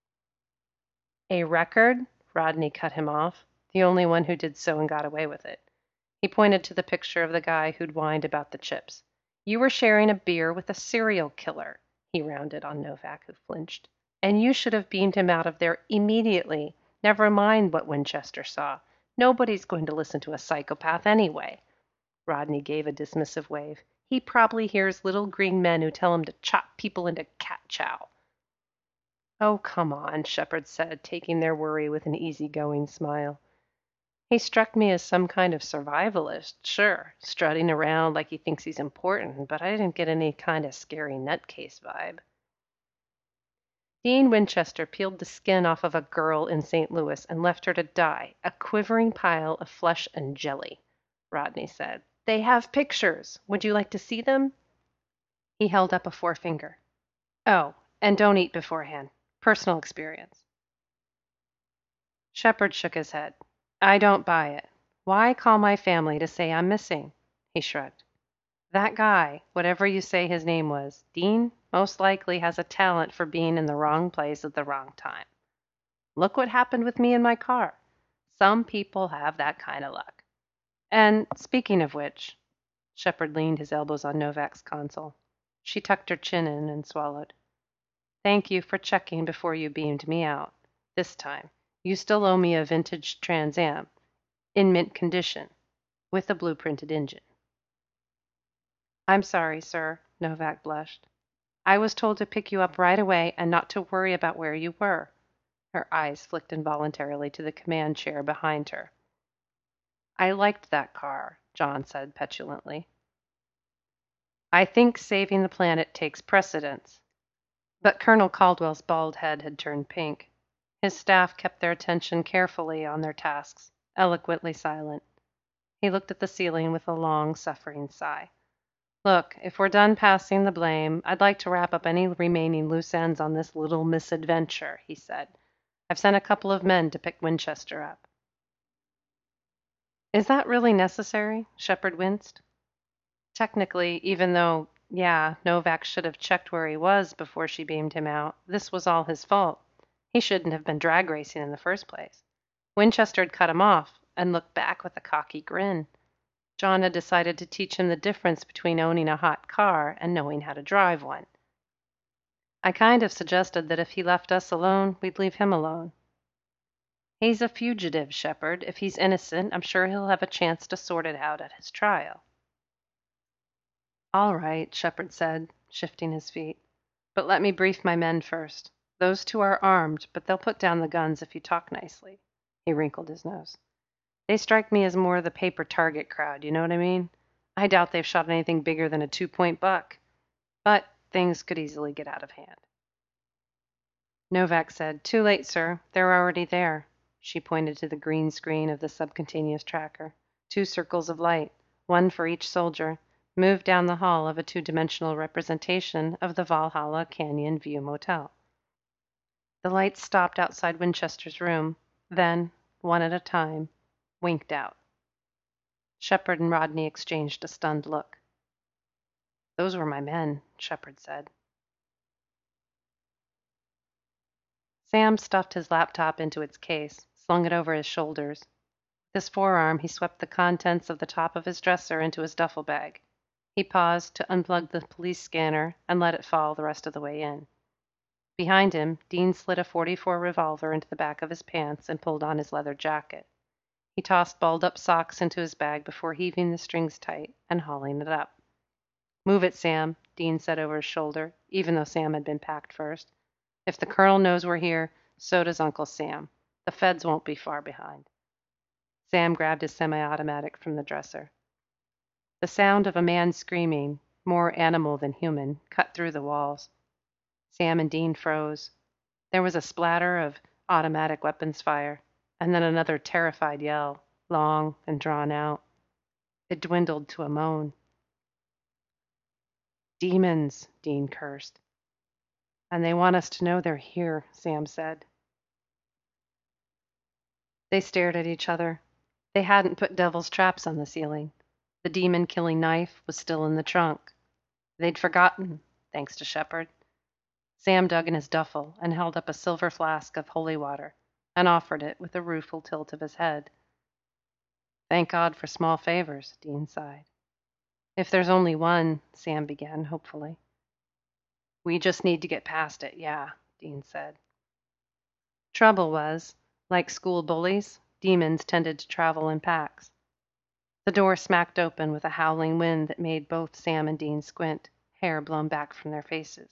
A record? Rodney cut him off, the only one who did so and got away with it. He pointed to the picture of the guy who'd whined about the chips. You were sharing a beer with a serial killer, he rounded on Novak, who flinched. And you should have beamed him out of there immediately. Never mind what Winchester saw. Nobody's going to listen to a psychopath anyway. Rodney gave a dismissive wave. He probably hears little green men who tell him to chop people into cat chow. Oh, come on, Shepherd said, taking their worry with an easygoing smile. He struck me as some kind of survivalist, sure, strutting around like he thinks he's important, but I didn't get any kind of scary nutcase vibe. Dean Winchester peeled the skin off of a girl in St. Louis and left her to die, a quivering pile of flesh and jelly, Rodney said. They have pictures. Would you like to see them? He held up a forefinger. Oh, and don't eat beforehand. Personal experience. Shepard shook his head. I don't buy it. Why call my family to say I'm missing? He shrugged. That guy, whatever you say his name was, Dean, most likely has a talent for being in the wrong place at the wrong time. Look what happened with me in my car. Some people have that kind of luck. And speaking of which, Shepard leaned his elbows on Novak's console. She tucked her chin in and swallowed. Thank you for checking before you beamed me out. This time, you still owe me a vintage Trans Am, in mint condition, with a blueprinted engine. I'm sorry, sir, Novak blushed. I was told to pick you up right away and not to worry about where you were. Her eyes flicked involuntarily to the command chair behind her. I liked that car, John said petulantly. I think saving the planet takes precedence. But Colonel Caldwell's bald head had turned pink. His staff kept their attention carefully on their tasks, eloquently silent. He looked at the ceiling with a long, suffering sigh. Look, if we're done passing the blame, I'd like to wrap up any remaining loose ends on this little misadventure, he said. I've sent a couple of men to pick Winchester up. Is that really necessary? Shepard winced. Technically, even though, Novak should have checked where he was before she beamed him out, this was all his fault. He shouldn't have been drag racing in the first place. Winchester had cut him off and looked back with a cocky grin. John had decided to teach him the difference between owning a hot car and knowing how to drive one. I kind of suggested that if he left us alone, we'd leave him alone. He's a fugitive, Shepard. If he's innocent, I'm sure he'll have a chance to sort it out at his trial. All right, Shepard said, shifting his feet. But let me brief my men first. Those two are armed, but they'll put down the guns if you talk nicely. He wrinkled his nose. They strike me as more the paper target crowd, you know what I mean? I doubt they've shot anything bigger than a 2-point buck. But things could easily get out of hand. Novak said, Too late, sir. They're already there. She pointed to the green screen of the subcontinuous tracker. 2 circles of light, one for each soldier, moved down the hall of a 2-dimensional representation of the Valhalla Canyon View Motel. The lights stopped outside Winchester's room, then, one at a time, winked out. Shepard and Rodney exchanged a stunned look. Those were my men, Shepard said. Sam stuffed his laptop into its case, slung it over his shoulders. With his forearm, he swept the contents of the top of his dresser into his duffel bag. He paused to unplug the police scanner and let it fall the rest of the way in. Behind him, Dean slid a .44 revolver into the back of his pants and pulled on his leather jacket. He tossed balled-up socks into his bag before heaving the strings tight and hauling it up. Move it, Sam, Dean said over his shoulder, even though Sam had been packed first. If the colonel knows we're here, so does Uncle Sam. The feds won't be far behind. Sam grabbed his semi-automatic from the dresser. The sound of a man screaming, more animal than human, cut through the walls. Sam and Dean froze. There was a splatter of automatic weapons fire, and then another terrified yell, long and drawn out. It dwindled to a moan. Demons, Dean cursed. And they want us to know they're here, Sam said. They stared at each other. They hadn't put devil's traps on the ceiling. The demon-killing knife was still in the trunk. They'd forgotten, thanks to Shepard. Sam dug in his duffel and held up a silver flask of holy water and offered it with a rueful tilt of his head. Thank God for small favors, Dean sighed. If there's only one, Sam began hopefully. We just need to get past it, yeah, Dean said. Trouble was, like school bullies, demons tended to travel in packs. The door smacked open with a howling wind that made both Sam and Dean squint, hair blown back from their faces.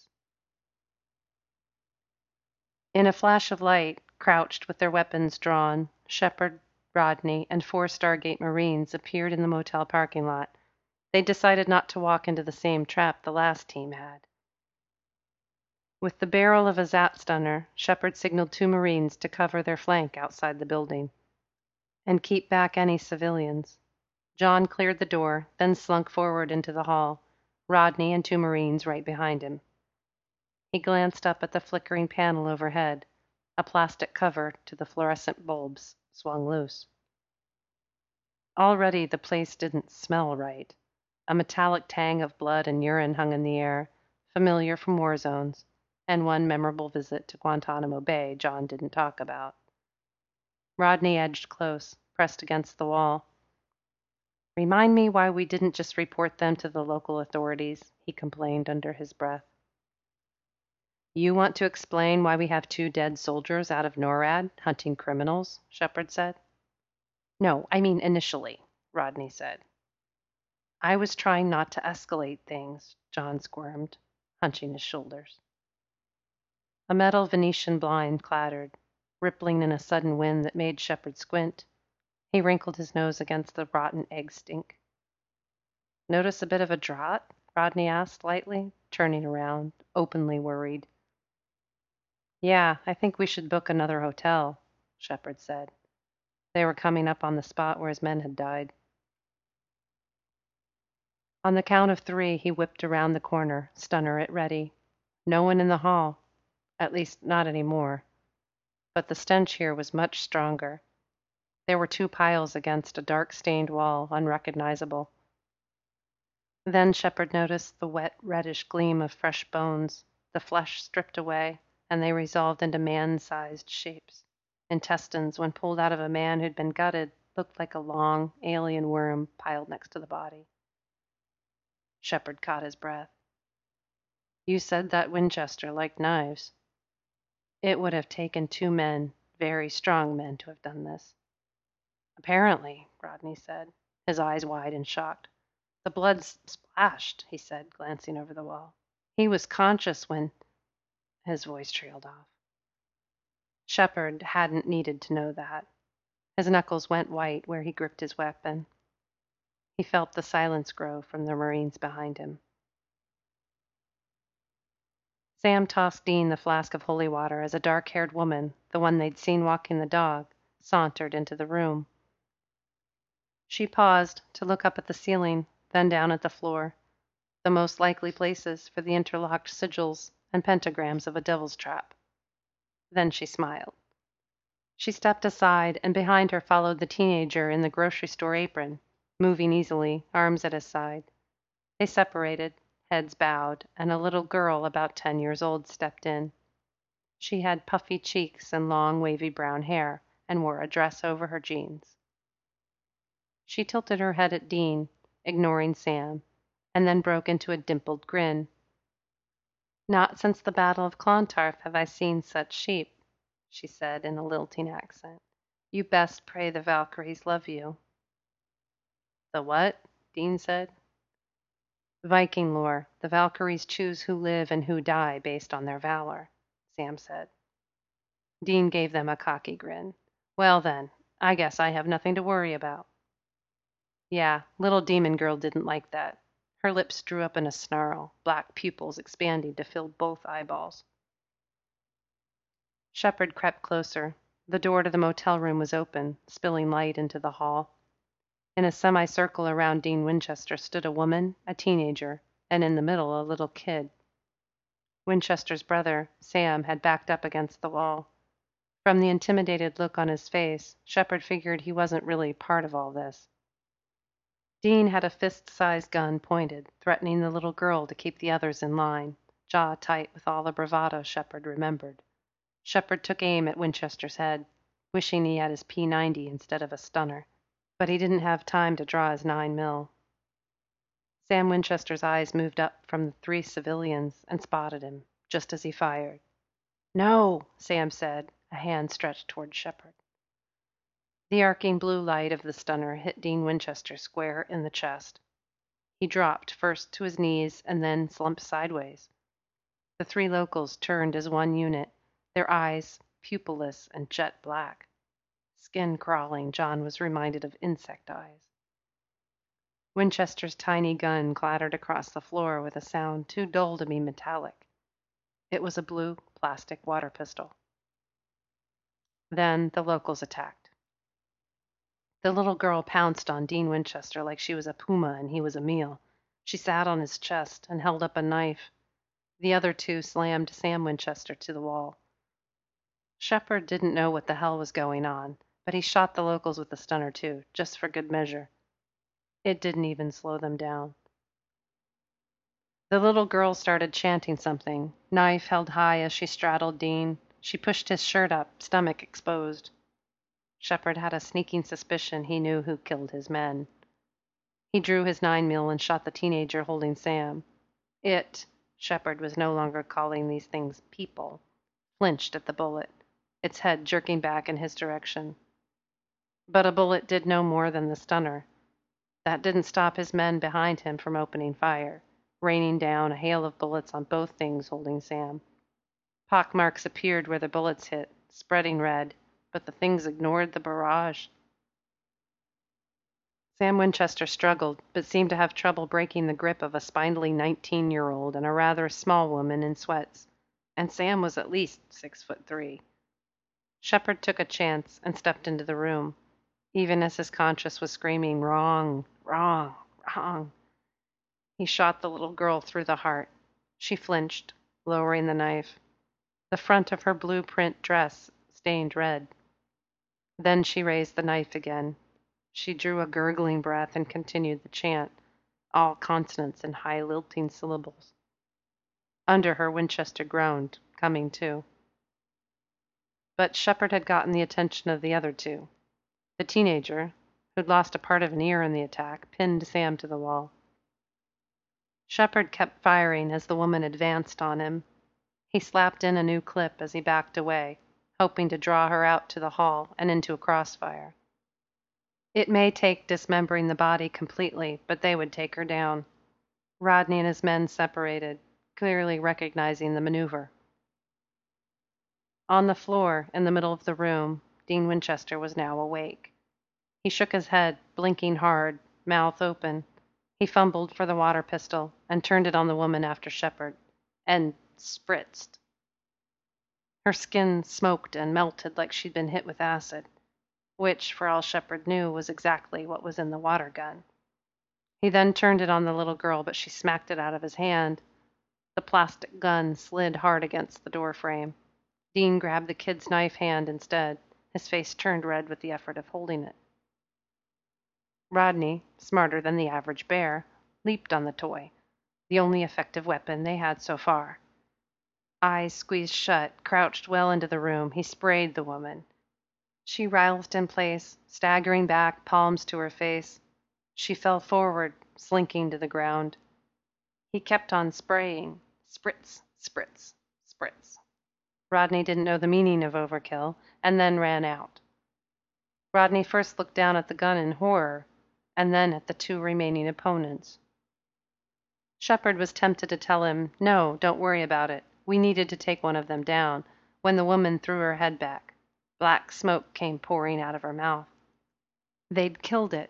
In a flash of light, crouched with their weapons drawn, Shepard, Rodney, and 4 Stargate Marines appeared in the motel parking lot. They decided not to walk into the same trap the last team had. With the barrel of a Zap stunner, Shepard signaled 2 Marines to cover their flank outside the building and keep back any civilians. John cleared the door, then slunk forward into the hall, Rodney and 2 Marines right behind him. He glanced up at the flickering panel overhead. A plastic cover to the fluorescent bulbs swung loose. Already the place didn't smell right. A metallic tang of blood and urine hung in the air, familiar from war zones, and one memorable visit to Guantanamo Bay John didn't talk about. Rodney edged close, pressed against the wall. "Remind me why we didn't just report them to the local authorities," he complained under his breath. "You want to explain why we have 2 dead soldiers out of NORAD hunting criminals?" Shepard said. "No, I mean initially," Rodney said. "I was trying not to escalate things," John squirmed, hunching his shoulders. A metal Venetian blind clattered, rippling in a sudden wind that made Shepard squint. He wrinkled his nose against the rotten egg stink. "Notice a bit of a draught?" Rodney asked lightly, turning around, openly worried. "Yeah, I think we should book another hotel," Shepard said. They were coming up on the spot where his men had died. On the count of 3, he whipped around the corner, stunner at ready. No one in the hall, at least not any more. But the stench here was much stronger. There were 2 piles against a dark-stained wall, unrecognizable. Then Shepard noticed the wet, reddish gleam of fresh bones, the flesh stripped away, and they resolved into man-sized shapes. Intestines, when pulled out of a man who'd been gutted, looked like a long, alien worm piled next to the body. Shepard caught his breath. "You said that Winchester liked knives." "It would have taken 2 men, very strong men, to have done this." "Apparently," Rodney said, his eyes wide and shocked. "The blood splashed," he said, glancing over the wall. "He was conscious when—" His voice trailed off. Shepard hadn't needed to know that. His knuckles went white where he gripped his weapon. He felt the silence grow from the Marines behind him. Sam tossed Dean the flask of holy water as a dark-haired woman, the one they'd seen walking the dog, sauntered into the room. She paused to look up at the ceiling, then down at the floor, the most likely places for the interlocked sigils and pentagrams of a devil's trap. Then she smiled. She stepped aside, and behind her followed the teenager in the grocery store apron, moving easily, arms at his side. They separated, heads bowed, and a little girl about 10 years old stepped in. She had puffy cheeks and long, wavy brown hair, and wore a dress over her jeans. She tilted her head at Dean, ignoring Sam, and then broke into a dimpled grin. "Not since the Battle of Clontarf have I seen such sheep," she said in a lilting accent. "You best pray the Valkyries love you." "The what?" Dean said. "Viking lore. The Valkyries choose who live and who die based on their valor," Sam said. Dean gave them a cocky grin. "Well then, I guess I have nothing to worry about." Yeah, little demon girl didn't like that. Her lips drew up in a snarl, black pupils expanding to fill both eyeballs. Shepard crept closer. The door to the motel room was open, spilling light into the hall. In a semicircle around Dean Winchester stood a woman, a teenager, and in the middle a little kid. Winchester's brother, Sam, had backed up against the wall. From the intimidated look on his face, Shepard figured he wasn't really part of all this. Dean had a fist-sized gun pointed, threatening the little girl to keep the others in line, jaw tight with all the bravado Shepard remembered. Shepard took aim at Winchester's head, wishing he had his P90 instead of a stunner, but he didn't have time to draw his 9mm. Sam Winchester's eyes moved up from the 3 civilians and spotted him, just as he fired. "No," Sam said, a hand stretched toward Shepard. The arcing blue light of the stunner hit Dean Winchester square in the chest. He dropped first to his knees and then slumped sideways. The 3 locals turned as one unit, their eyes pupilless and jet black. Skin crawling, John was reminded of insect eyes. Winchester's tiny gun clattered across the floor with a sound too dull to be metallic. It was a blue plastic water pistol. Then the locals attacked. The little girl pounced on Dean Winchester like she was a puma and he was a meal. She sat on his chest and held up a knife. The other two slammed Sam Winchester to the wall. Shepard didn't know what the hell was going on, but he shot the locals with a stun or two, just for good measure. It didn't even slow them down. The little girl started chanting something, knife held high as she straddled Dean. She pushed his shirt up, stomach exposed. Shepard had a sneaking suspicion he knew who killed his men. He drew his 9mm and shot the teenager holding Sam. Shepard was no longer calling these things people, flinched at the bullet, its head jerking back in his direction. But a bullet did no more than the stunner. That didn't stop his men behind him from opening fire, raining down a hail of bullets on both things holding Sam. Pockmarks appeared where the bullets hit, spreading red, but the things ignored the barrage. Sam Winchester struggled, but seemed to have trouble breaking the grip of a spindly 19-year-old and a rather small woman in sweats, and Sam was at least 6'3". Shepard took a chance and stepped into the room, even as his conscience was screaming, "Wrong, wrong, wrong." He shot the little girl through the heart. She flinched, lowering the knife. The front of her blueprint dress stained red. Then she raised the knife again. She drew a gurgling breath and continued the chant, all consonants and high lilting syllables. Under her, Winchester groaned, coming to. But Shepard had gotten the attention of the other two. The teenager, who'd lost a part of an ear in the attack, pinned Sam to the wall. Shepard kept firing as the woman advanced on him. He slapped in a new clip as he backed away, hoping to draw her out to the hall and into a crossfire. It may take dismembering the body completely, but they would take her down. Rodney and his men separated, clearly recognizing the maneuver. On the floor, in the middle of the room, Dean Winchester was now awake. He shook his head, blinking hard, mouth open. He fumbled for the water pistol and turned it on the woman after Shepard, and spritzed. Her skin smoked and melted like she'd been hit with acid, which, for all Shepard knew, was exactly what was in the water gun. He then turned it on the little girl, but she smacked it out of his hand. The plastic gun slid hard against the door frame. Dean grabbed the kid's knife hand instead, his face turned red with the effort of holding it. Rodney, smarter than the average bear, leaped on the toy, the only effective weapon they had so far. Eyes squeezed shut, crouched well into the room, he sprayed the woman. She writhed in place, staggering back, palms to her face. She fell forward, slinking to the ground. He kept on spraying. Spritz, spritz, spritz. Rodney didn't know the meaning of overkill, and then ran out. Rodney first looked down at the gun in horror, and then at the two remaining opponents. Shepard was tempted to tell him, "No, don't worry about it. We needed to take one of them down," when the woman threw her head back. Black smoke came pouring out of her mouth. They'd killed it.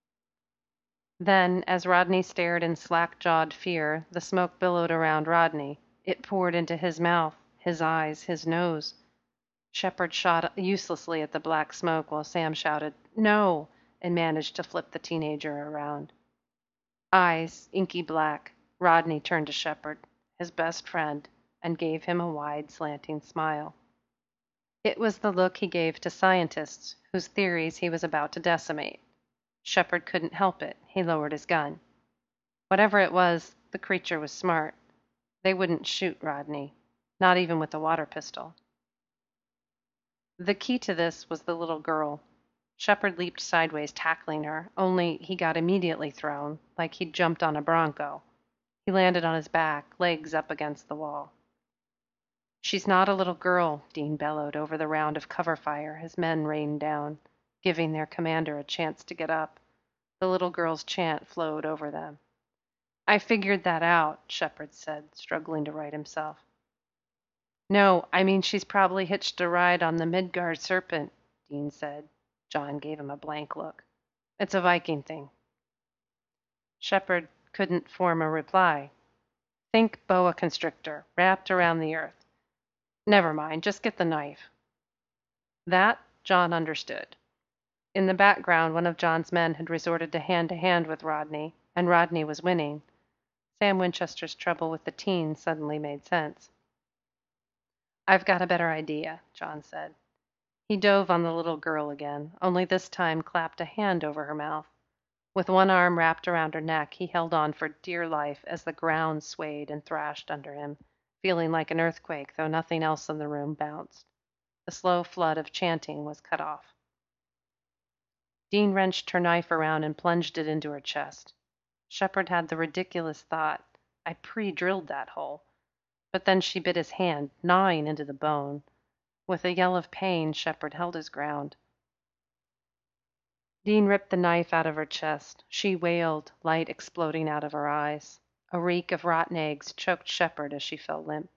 Then, as Rodney stared in slack-jawed fear, the smoke billowed around Rodney. It poured into his mouth, his eyes, his nose. Shepard shot uselessly at the black smoke while Sam shouted, "No!" and managed to flip the teenager around. Eyes inky black, Rodney turned to Shepard, his best friend, and gave him a wide, slanting smile. It was the look he gave to scientists whose theories he was about to decimate. Shepard couldn't help it. He lowered his gun. Whatever it was, the creature was smart. They wouldn't shoot Rodney, not even with a water pistol. The key to this was the little girl. Shepard leaped sideways, tackling her, only he got immediately thrown, like he'd jumped on a bronco. He landed on his back, legs up against the wall. "She's not a little girl," Dean bellowed over the round of cover fire his men rained down, giving their commander a chance to get up. The little girl's chant flowed over them. "I figured that out," Shepard said, struggling to right himself. "No, I mean she's probably hitched a ride on the Midgard serpent," Dean said. John gave him a blank look. "It's a Viking thing." Shepard couldn't form a reply. Think boa constrictor, wrapped around the earth. Never mind, just get the knife. That John understood. In the background, one of John's men had resorted to hand with Rodney, and Rodney was winning. Sam Winchester's trouble with the teen suddenly made sense. I've got a better idea, John said. He dove on the little girl again, only this time clapped a hand over her mouth. With one arm wrapped around her neck, he held on for dear life as the ground swayed and thrashed under him, feeling like an earthquake, though nothing else in the room bounced. The slow flood of chanting was cut off. Dean wrenched her knife around and plunged it into her chest. Shepard had the ridiculous thought, I pre-drilled that hole. But then she bit his hand, gnawing into the bone. With a yell of pain, Shepard held his ground. Dean ripped the knife out of her chest. She wailed, light exploding out of her eyes. A reek of rotten eggs choked Shepard as she fell limp.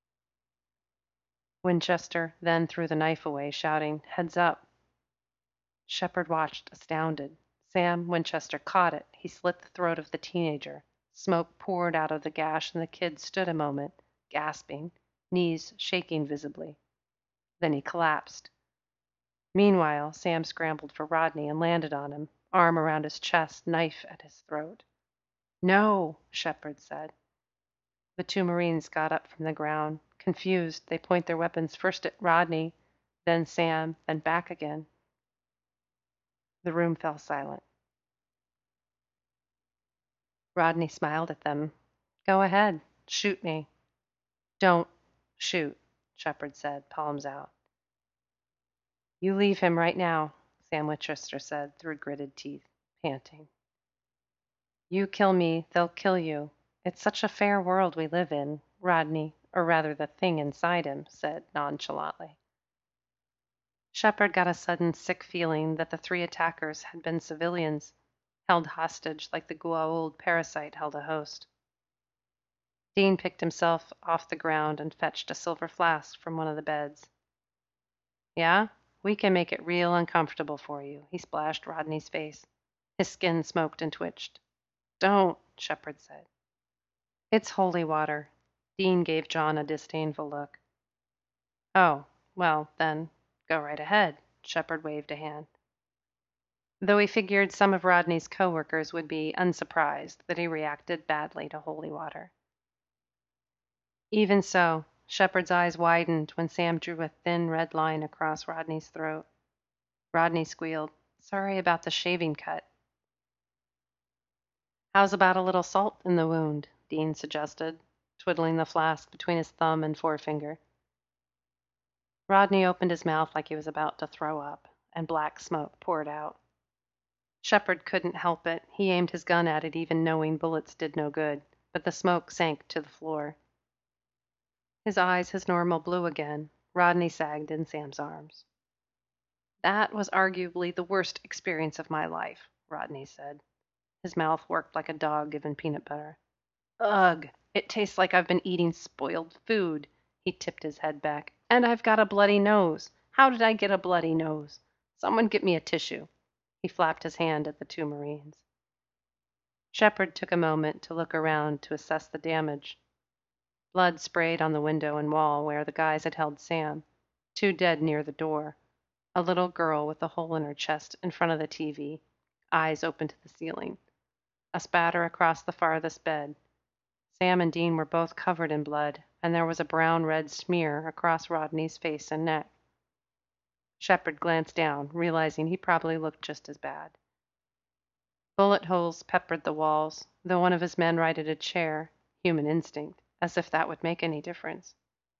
Winchester then threw the knife away, shouting, "Heads up." Shepard watched, astounded. Sam Winchester caught it. He slit the throat of the teenager. Smoke poured out of the gash, and the kid stood a moment, gasping, knees shaking visibly. Then he collapsed. Meanwhile, Sam scrambled for Rodney and landed on him, arm around his chest, knife at his throat. "No," Shepard said. The two Marines got up from the ground. Confused, they point their weapons first at Rodney, then Sam, then back again. The room fell silent. Rodney smiled at them. "Go ahead. Shoot me." "Don't shoot," Shepard said, palms out. "You leave him right now," Sam Winchester said through gritted teeth, panting. "You kill me, they'll kill you. It's such a fair world we live in," Rodney, or rather the thing inside him, said nonchalantly. Shepard got a sudden sick feeling that the three attackers had been civilians, held hostage like the Goa'uld parasite held a host. Dean picked himself off the ground and fetched a silver flask from one of the beds. "Yeah? We can make it real uncomfortable for you," he splashed Rodney's face. His skin smoked and twitched. "Don't," Shepard said. "It's holy water." Dean gave John a disdainful look. "Oh, well, then, go right ahead." Shepard waved a hand. Though he figured some of Rodney's coworkers would be unsurprised that he reacted badly to holy water. Even so, Shepard's eyes widened when Sam drew a thin red line across Rodney's throat. Rodney squealed, "Sorry about the shaving cut." "How's about a little salt in the wound?" Dean suggested, twiddling the flask between his thumb and forefinger. Rodney opened his mouth like he was about to throw up, and black smoke poured out. Shepard couldn't help it. He aimed his gun at it even knowing bullets did no good, but the smoke sank to the floor. His eyes his normal blue again, Rodney sagged in Sam's arms. "That was arguably the worst experience of my life," Rodney said. His mouth worked like a dog given peanut butter. "Ugh, it tastes like I've been eating spoiled food." He tipped his head back. "And I've got a bloody nose. How did I get a bloody nose? Someone get me a tissue." He flapped his hand at the two Marines. Shepard took a moment to look around to assess the damage. Blood sprayed on the window and wall where the guys had held Sam. Two dead near the door. A little girl with a hole in her chest in front of the TV, eyes open to the ceiling. A spatter across the farthest bed. Sam and Dean were both covered in blood, and there was a brown-red smear across Rodney's face and neck. Shepard glanced down, realizing he probably looked just as bad. Bullet holes peppered the walls, though one of his men righted a chair, human instinct, as if that would make any difference.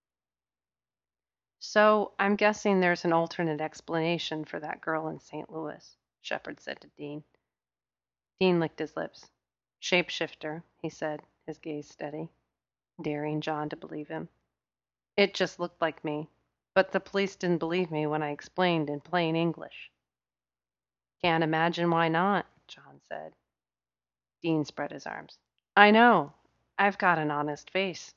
"So I'm guessing there's an alternate explanation for that girl in St. Louis," Shepard said to Dean. Dean licked his lips. "Shapeshifter," he said, his gaze steady, daring John to believe him. "It just looked like me, but the police didn't believe me when I explained in plain English." "Can't imagine why not," John said. Dean spread his arms. "I know. I've got an honest face."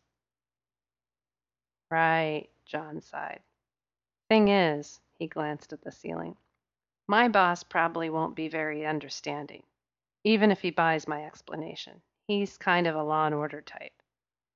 "Right," John sighed. "Thing is," he glanced at the ceiling, "my boss probably won't be very understanding, even if he buys my explanation. He's kind of a law and order type.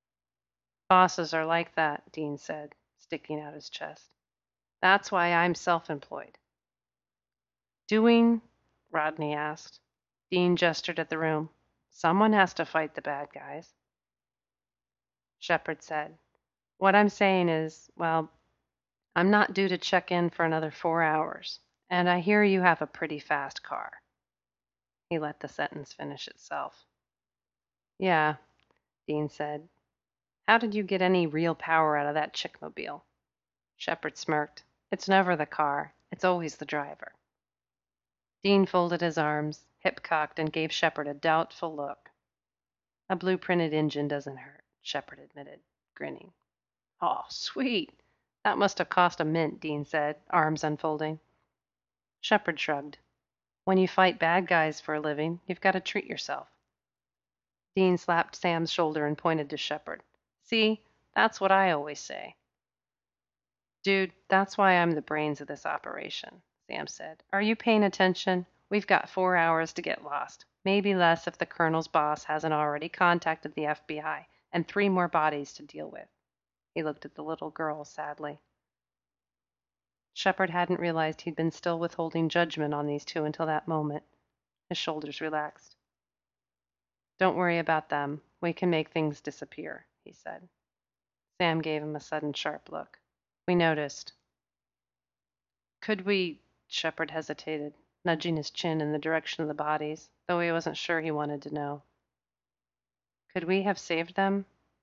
Bosses are like that, Dean said, sticking out his chest. That's why I'm self-employed. Doing? Rodney asked. Dean gestured at the room. Someone has to fight the bad guys. Shepard said, what I'm saying is, well, I'm not due to check in for another 4 hours, and I hear you have a pretty fast car. He let the sentence finish itself. Yeah, Dean said. How did you get any real power out of that chickmobile? Shepard smirked. It's never the car. It's always the driver. Dean folded his arms, hip cocked, and gave Shepard a doubtful look. A blueprinted engine doesn't hurt, Shepard admitted, grinning. Oh, sweet. That must have cost a mint, Dean said, arms unfolding. Shepard shrugged. When you fight bad guys for a living, you've got to treat yourself. Dean slapped Sam's shoulder and pointed to Shepard. See, that's what I always say. Dude, that's why I'm the brains of this operation, Sam said. Are you paying attention? We've got 4 hours to get lost. Maybe less if the colonel's boss hasn't already contacted the FBI, and 3 more bodies to deal with. He looked at the little girl sadly. Shepard hadn't realized he'd been still withholding judgment on these two until that moment. His shoulders relaxed. Don't worry about them. We can make things disappear, he said. Sam gave him a sudden sharp look. We noticed. Could we? Shepard hesitated, nudging his chin in the direction of the bodies, though he wasn't sure he wanted to know. Could we have saved them?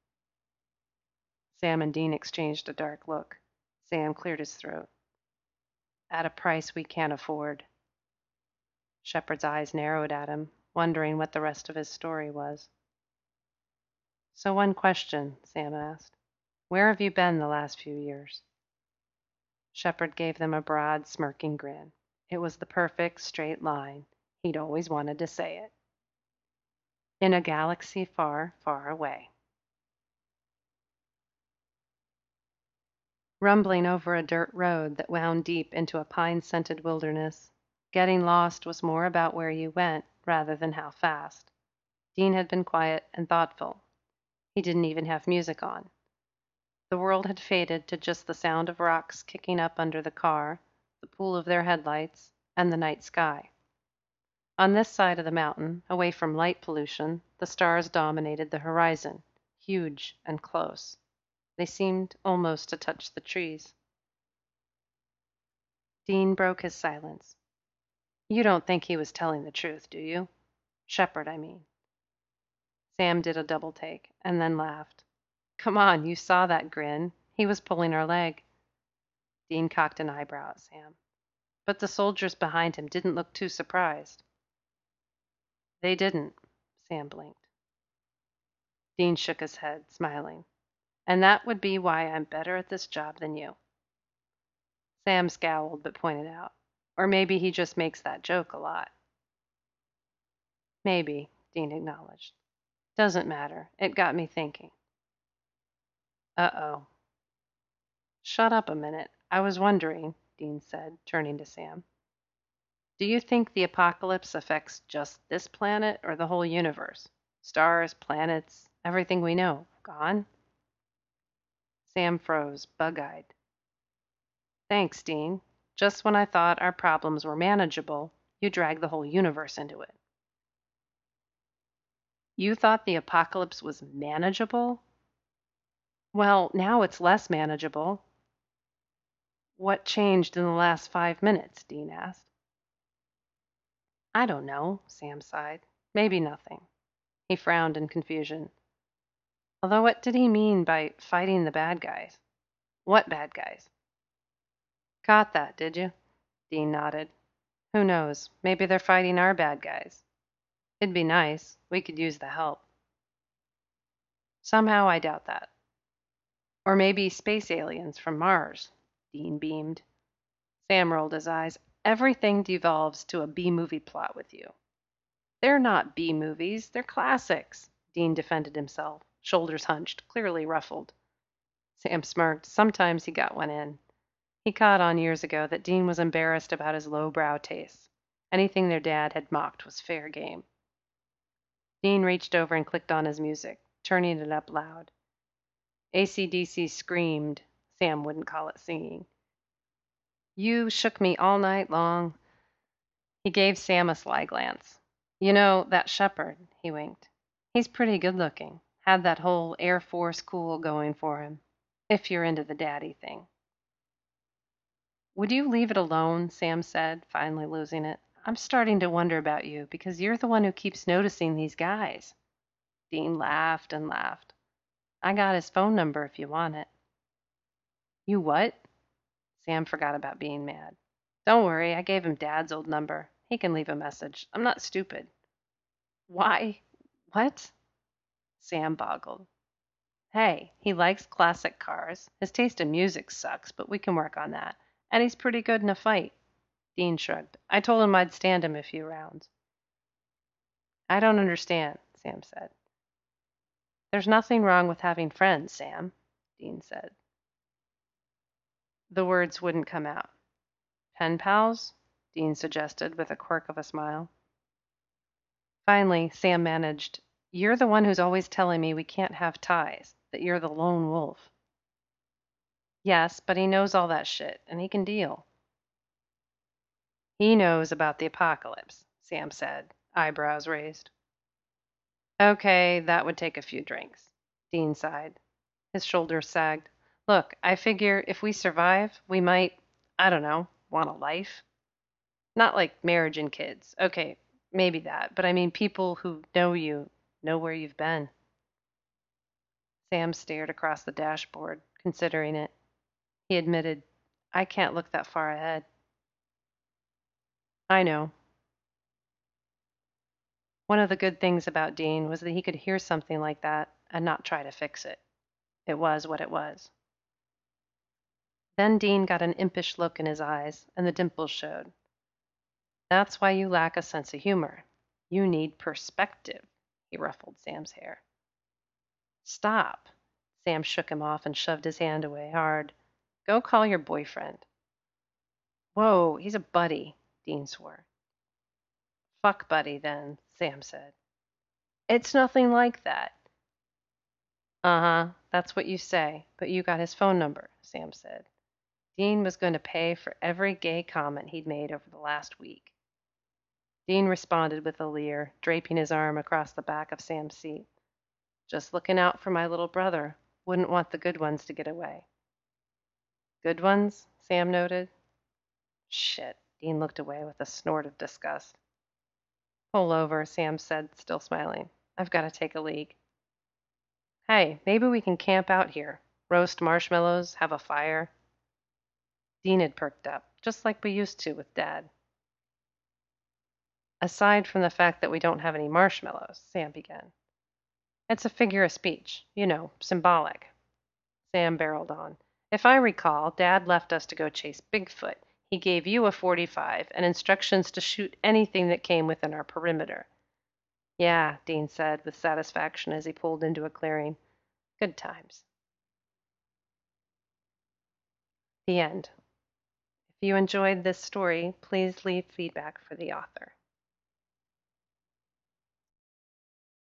Sam and Dean exchanged a dark look. Sam cleared his throat. At a price we can't afford. Shepard's eyes narrowed at him, wondering what the rest of his story was. So one question, Sam asked. Where have you been the last few years? Shepard gave them a broad, smirking grin. It was the perfect straight line. He'd always wanted to say it. In a galaxy far, far away. Rumbling over a dirt road that wound deep into a pine-scented wilderness, getting lost was more about where you went rather than how fast. Dean had been quiet and thoughtful. He didn't even have music on. The world had faded to just the sound of rocks kicking up under the car, the pool of their headlights, and the night sky. On this side of the mountain, away from light pollution, the stars dominated the horizon, huge and close. They seemed almost to touch the trees. Dean broke his silence. You don't think he was telling the truth, do you? Shepard, I mean. Sam did a double take, and then laughed. Come on, you saw that grin. He was pulling our leg. Dean cocked an eyebrow at Sam. But the soldiers behind him didn't look too surprised. They didn't, Sam blinked. Dean shook his head, smiling. And that would be why I'm better at this job than you. Sam scowled but pointed out. Or maybe he just makes that joke a lot. Maybe, Dean acknowledged. Doesn't matter. It got me thinking. Uh-oh. Shut up a minute. I was wondering, Dean said, turning to Sam. Do you think the apocalypse affects just this planet or the whole universe? Stars, planets, everything we know, gone? Sam froze, bug-eyed. Thanks, Dean. Just when I thought our problems were manageable, you dragged the whole universe into it. You thought the apocalypse was manageable? Well, now it's less manageable. What changed in the last 5 minutes? Dean asked. I don't know, Sam sighed. Maybe nothing. He frowned in confusion. Although what did he mean by fighting the bad guys? What bad guys? Caught that, did you? Dean nodded. Who knows? Maybe they're fighting our bad guys. It'd be nice. We could use the help. Somehow I doubt that. Or maybe space aliens from Mars. Dean beamed. Sam rolled his eyes. Everything devolves to a B-movie plot with you. They're not B-movies. They're classics. Dean defended himself, shoulders hunched, clearly ruffled. Sam smirked. Sometimes he got one in. He caught on years ago that Dean was embarrassed about his lowbrow tastes. Anything their dad had mocked was fair game. Dean reached over and clicked on his music, turning it up loud. AC/DC screamed. Sam wouldn't call it singing. You shook me all night long. He gave Sam a sly glance. You know, that shepherd, he winked. He's pretty good looking. Had that whole Air Force cool going for him. If you're into the daddy thing. Would you leave it alone? Sam said, finally losing it. I'm starting to wonder about you because you're the one who keeps noticing these guys. Dean laughed and laughed. I got his phone number if you want it. You what? Sam forgot about being mad. Don't worry, I gave him Dad's old number. He can leave a message. I'm not stupid. Why? What? Sam boggled. Hey, he likes classic cars. His taste in music sucks, but we can work on that. And he's pretty good in a fight. Dean shrugged. I told him I'd stand him a few rounds. I don't understand, Sam said. There's nothing wrong with having friends, Sam, Dean said. The words wouldn't come out. Pen pals? Dean suggested with a quirk of a smile. Finally, Sam managed, You're the one who's always telling me we can't have ties, that you're the lone wolf. Yes, but he knows all that shit, and he can deal. He knows about the apocalypse, Sam said, eyebrows raised. Okay, that would take a few drinks. Dean sighed. His shoulders sagged. Look, I figure if we survive, we might, I don't know, want a life. Not like marriage and kids. Okay, maybe that, but I mean people who know you, know where you've been. Sam stared across the dashboard, considering it. He admitted, I can't look that far ahead. I know. One of the good things about Dean was that he could hear something like that and not try to fix it. It was what it was. Then Dean got an impish look in his eyes, and the dimples showed. That's why you lack a sense of humor. You need perspective. He ruffled Sam's hair. Stop. Sam shook him off and shoved his hand away hard. Go call your boyfriend. Whoa, he's a buddy, Dean swore. Fuck buddy, then, Sam said. It's nothing like that. Uh-huh, that's what you say, but you got his phone number, Sam said. Dean was going to pay for every gay comment he'd made over the last week. Dean responded with a leer, draping his arm across the back of Sam's seat. Just looking out for my little brother. Wouldn't want the good ones to get away. Good ones? Sam noted. Shit. Dean looked away with a snort of disgust. Pull over, Sam said, still smiling. I've got to take a leak. Hey, maybe we can camp out here. Roast marshmallows, have a fire. Dean had perked up, just like we used to with Dad. Aside from the fact that we don't have any marshmallows, Sam began. It's a figure of speech, you know, symbolic. Sam barreled on. If I recall, Dad left us to go chase Bigfoot. He gave you a .45 and instructions to shoot anything that came within our perimeter. Yeah, Dean said with satisfaction as he pulled into a clearing. Good times. The end. If you enjoyed this story, please leave feedback for the author.